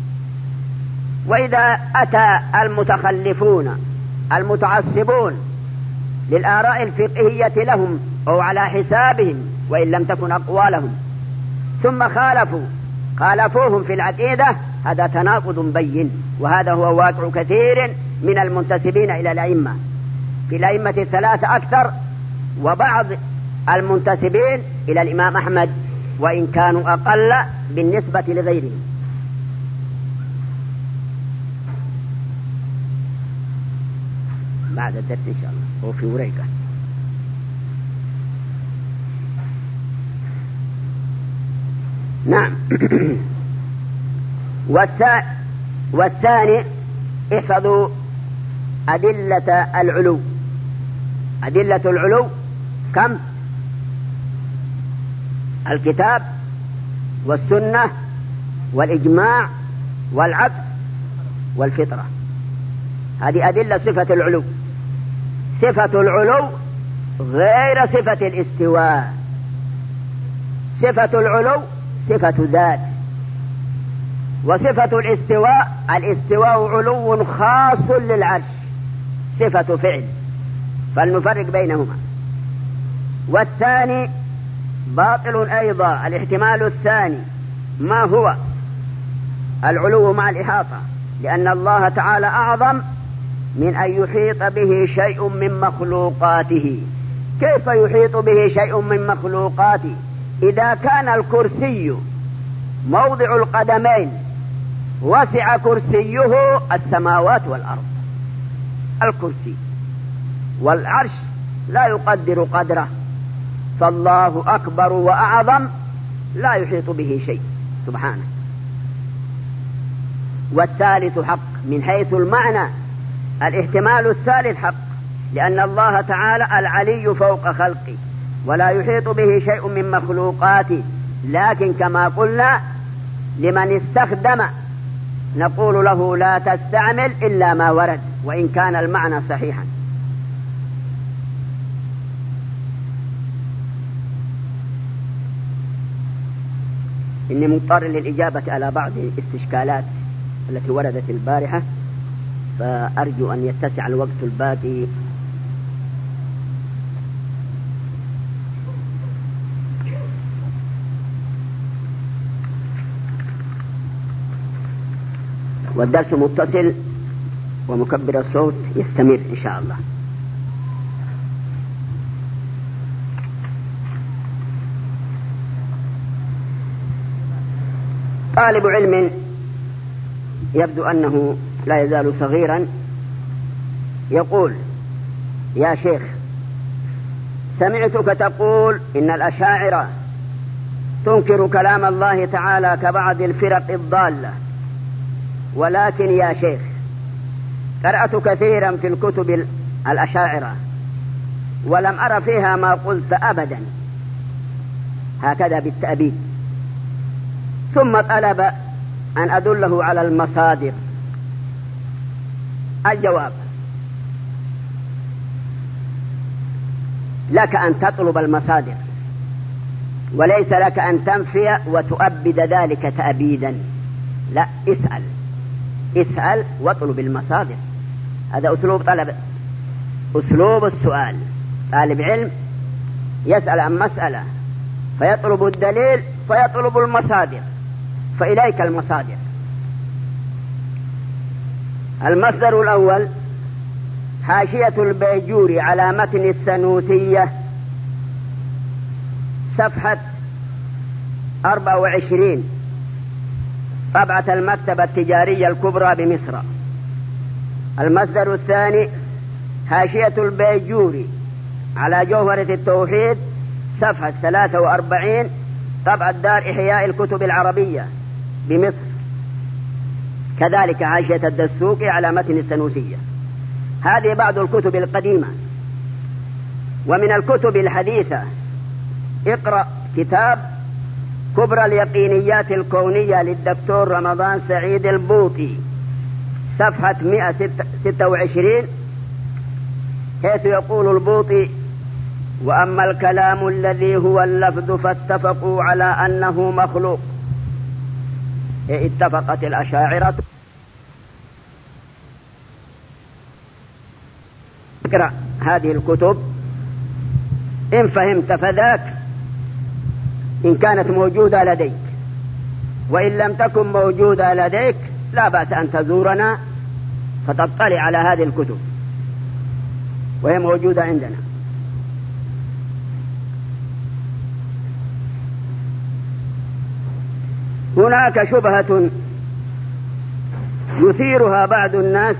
وإذا أتى المتخلفون المتعصبون للآراء الفقهية لهم أو على حسابهم وإن لم تكن أقوالهم ثم خالفوهم في العقيدة، هذا تناقض بين، وهذا هو واقع كثير من المنتسبين إلى الأئمة، في الأئمة الثلاثة أكثر، وبعض المنتسبين إلى الإمام أحمد وإن كانوا أقل بالنسبة لغيرهم. بعد الدرس إن شاء الله وفي وريقة. نعم. والثاني احفظوا أدلة العلو. أدلة العلو كم؟ الكتاب والسنة والإجماع والعقل والفطرة، هذه أدلة صفة العلو. صفة العلو غير صفة الاستواء. صفة العلو صفة ذات، وصفة الاستواء علو خاص للعرش، صفة فعل، فلنفرق بينهما. والثاني باطل أيضا. الاحتمال الثاني ما هو؟ العلو مع الإحاطة، لأن الله تعالى أعظم من أن يحيط به شيء من مخلوقاته. كيف يحيط به شيء من مخلوقاته؟ إذا كان الكرسي موضع القدمين وسع كرسيه السماوات والأرض، الكرسي، والعرش لا يقدر قدره، فالله أكبر وأعظم لا يحيط به شيء سبحانه. والثالث حق من حيث المعنى، الاحتمال الثالث حق، لأن الله تعالى العلي فوق خلقه ولا يحيط به شيء من مخلوقاته، لكن كما قلنا لمن استخدم نقول له لا تستعمل إلا ما ورد وإن كان المعنى صحيحا. إني مضطر للإجابة على بعض الاستشكالات التي وردت البارحة، فأرجو أن يتسع الوقت الباقي. والدرس متصل ومكبر الصوت يستمر إن شاء الله. طالب علم يبدو أنه لا يزال صغيرا يقول: يا شيخ، سمعتك تقول إن الأشاعرة تنكر كلام الله تعالى كبعض الفرق الضالة، ولكن يا شيخ قرأت كثيرا في الكتب الأشاعرة ولم أرى فيها ما قلت أبدا، هكذا بالتأبيد. ثم طلب أن أدله على المصادر الجواب: لك أن تطلب المصادر، وليس لك أن تنفي وتؤبد ذلك تأبيدا. لا، اسأل واطلب المصادر. هذا أسلوب طلب، أسلوب السؤال. طالب علم يسأل عن مسألة فيطلب الدليل فيطلب المصادر، فإليك المصادر. المصدر الأول: حاشية البيجوري على متن السنوسية، صفحة 24، طبعة المكتبة التجارية الكبرى بمصر. المصدر الثاني: حاشية البيجوري على جوهرة التوحيد، صفحة 43، طبعة دار إحياء الكتب العربية بمصر. كذلك حاشية الدسوقي على متن السنوسية. هذه بعض الكتب القديمة. ومن الكتب الحديثة: اقرأ كتاب كبرى اليقينيات الكونية للدكتور رمضان سعيد البوطي، صفحة 126، حيث يقول البوطي: وأما الكلام الذي هو اللفظ فاتفقوا على أنه مخلوق. اتفقت الأشاعرة. اقرأ هذه الكتب إن فهمت فذاك، إن كانت موجودة لديك، وإن لم تكن موجودة لديك لا بأس أن تزورنا فتطلع على هذه الكتب، وهي موجودة عندنا. هناك شبهة يثيرها بعض الناس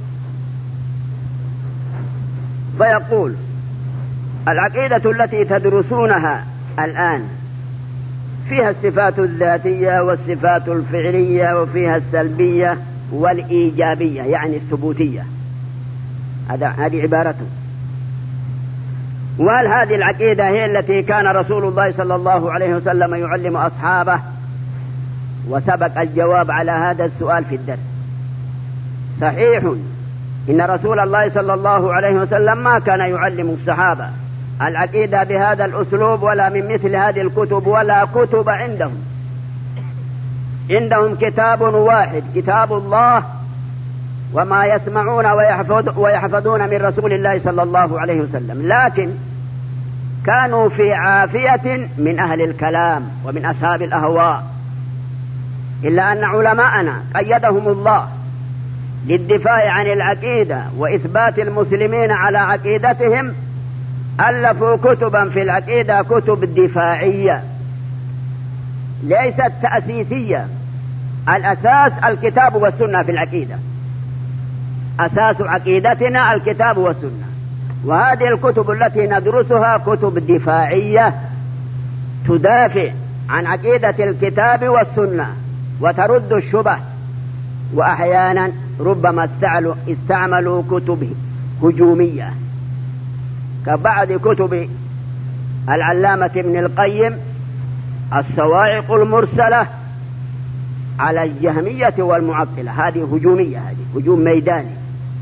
فيقول: العقيدة التي تدرسونها الآن فيها الصفات الذاتية والصفات الفعلية، وفيها السلبية والإيجابية، يعني الثبوتية. هذه عبارته. وهل هذه العقيدة هي التي كان رسول الله صلى الله عليه وسلم يعلم أصحابه؟ وسبق الجواب على هذا السؤال في الدرس. صحيح إن رسول الله صلى الله عليه وسلم ما كان يعلم الصحابة العقيدة بهذا الأسلوب ولا من مثل هذه الكتب، ولا كتب عندهم كتاب واحد، كتاب الله، وما يسمعون ويحفظون من رسول الله صلى الله عليه وسلم. لكن كانوا في عافية من أهل الكلام ومن أصحاب الأهواء، إلا أن علماءنا قيدهم الله للدفاع عن العقيدة وإثبات المسلمين على عقيدتهم، ألفوا كتبا في العقيدة، كتب دفاعية ليست تأسيسية. الأساس الكتاب والسنة في العقيدة، أساس عقيدتنا الكتاب والسنة. وهذه الكتب التي ندرسها كتب دفاعية تدافع عن عقيدة الكتاب والسنة وترد الشبه. وأحيانا ربما استعملوا كتب هجومية كبعض كتب العلامة ابن القيم، الصواعق المرسلة على الجهمية والمعطلة. هذه هجومية، هذه هجوم ميداني.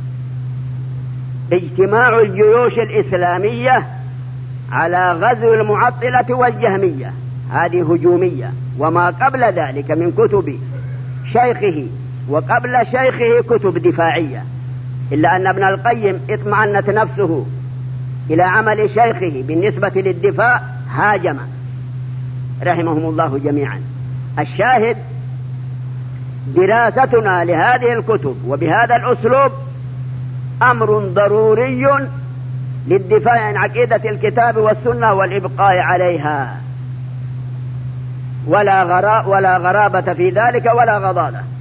اجتماع الجيوش الإسلامية على غزو المعطلة والجهمية، هذه هجومية. وما قبل ذلك من كتب شيخه وقبل شيخه كتب دفاعية، إلا أن ابن القيم اطمأنت نفسه إلى عمل شيخه بالنسبة للدفاع، هاجم رحمهم الله جميعا. الشاهد دراستنا لهذه الكتب وبهذا الأسلوب أمر ضروري للدفاع عن عقيدة الكتاب والسنة والإبقاء عليها، ولا غرابة في ذلك ولا غضاضة.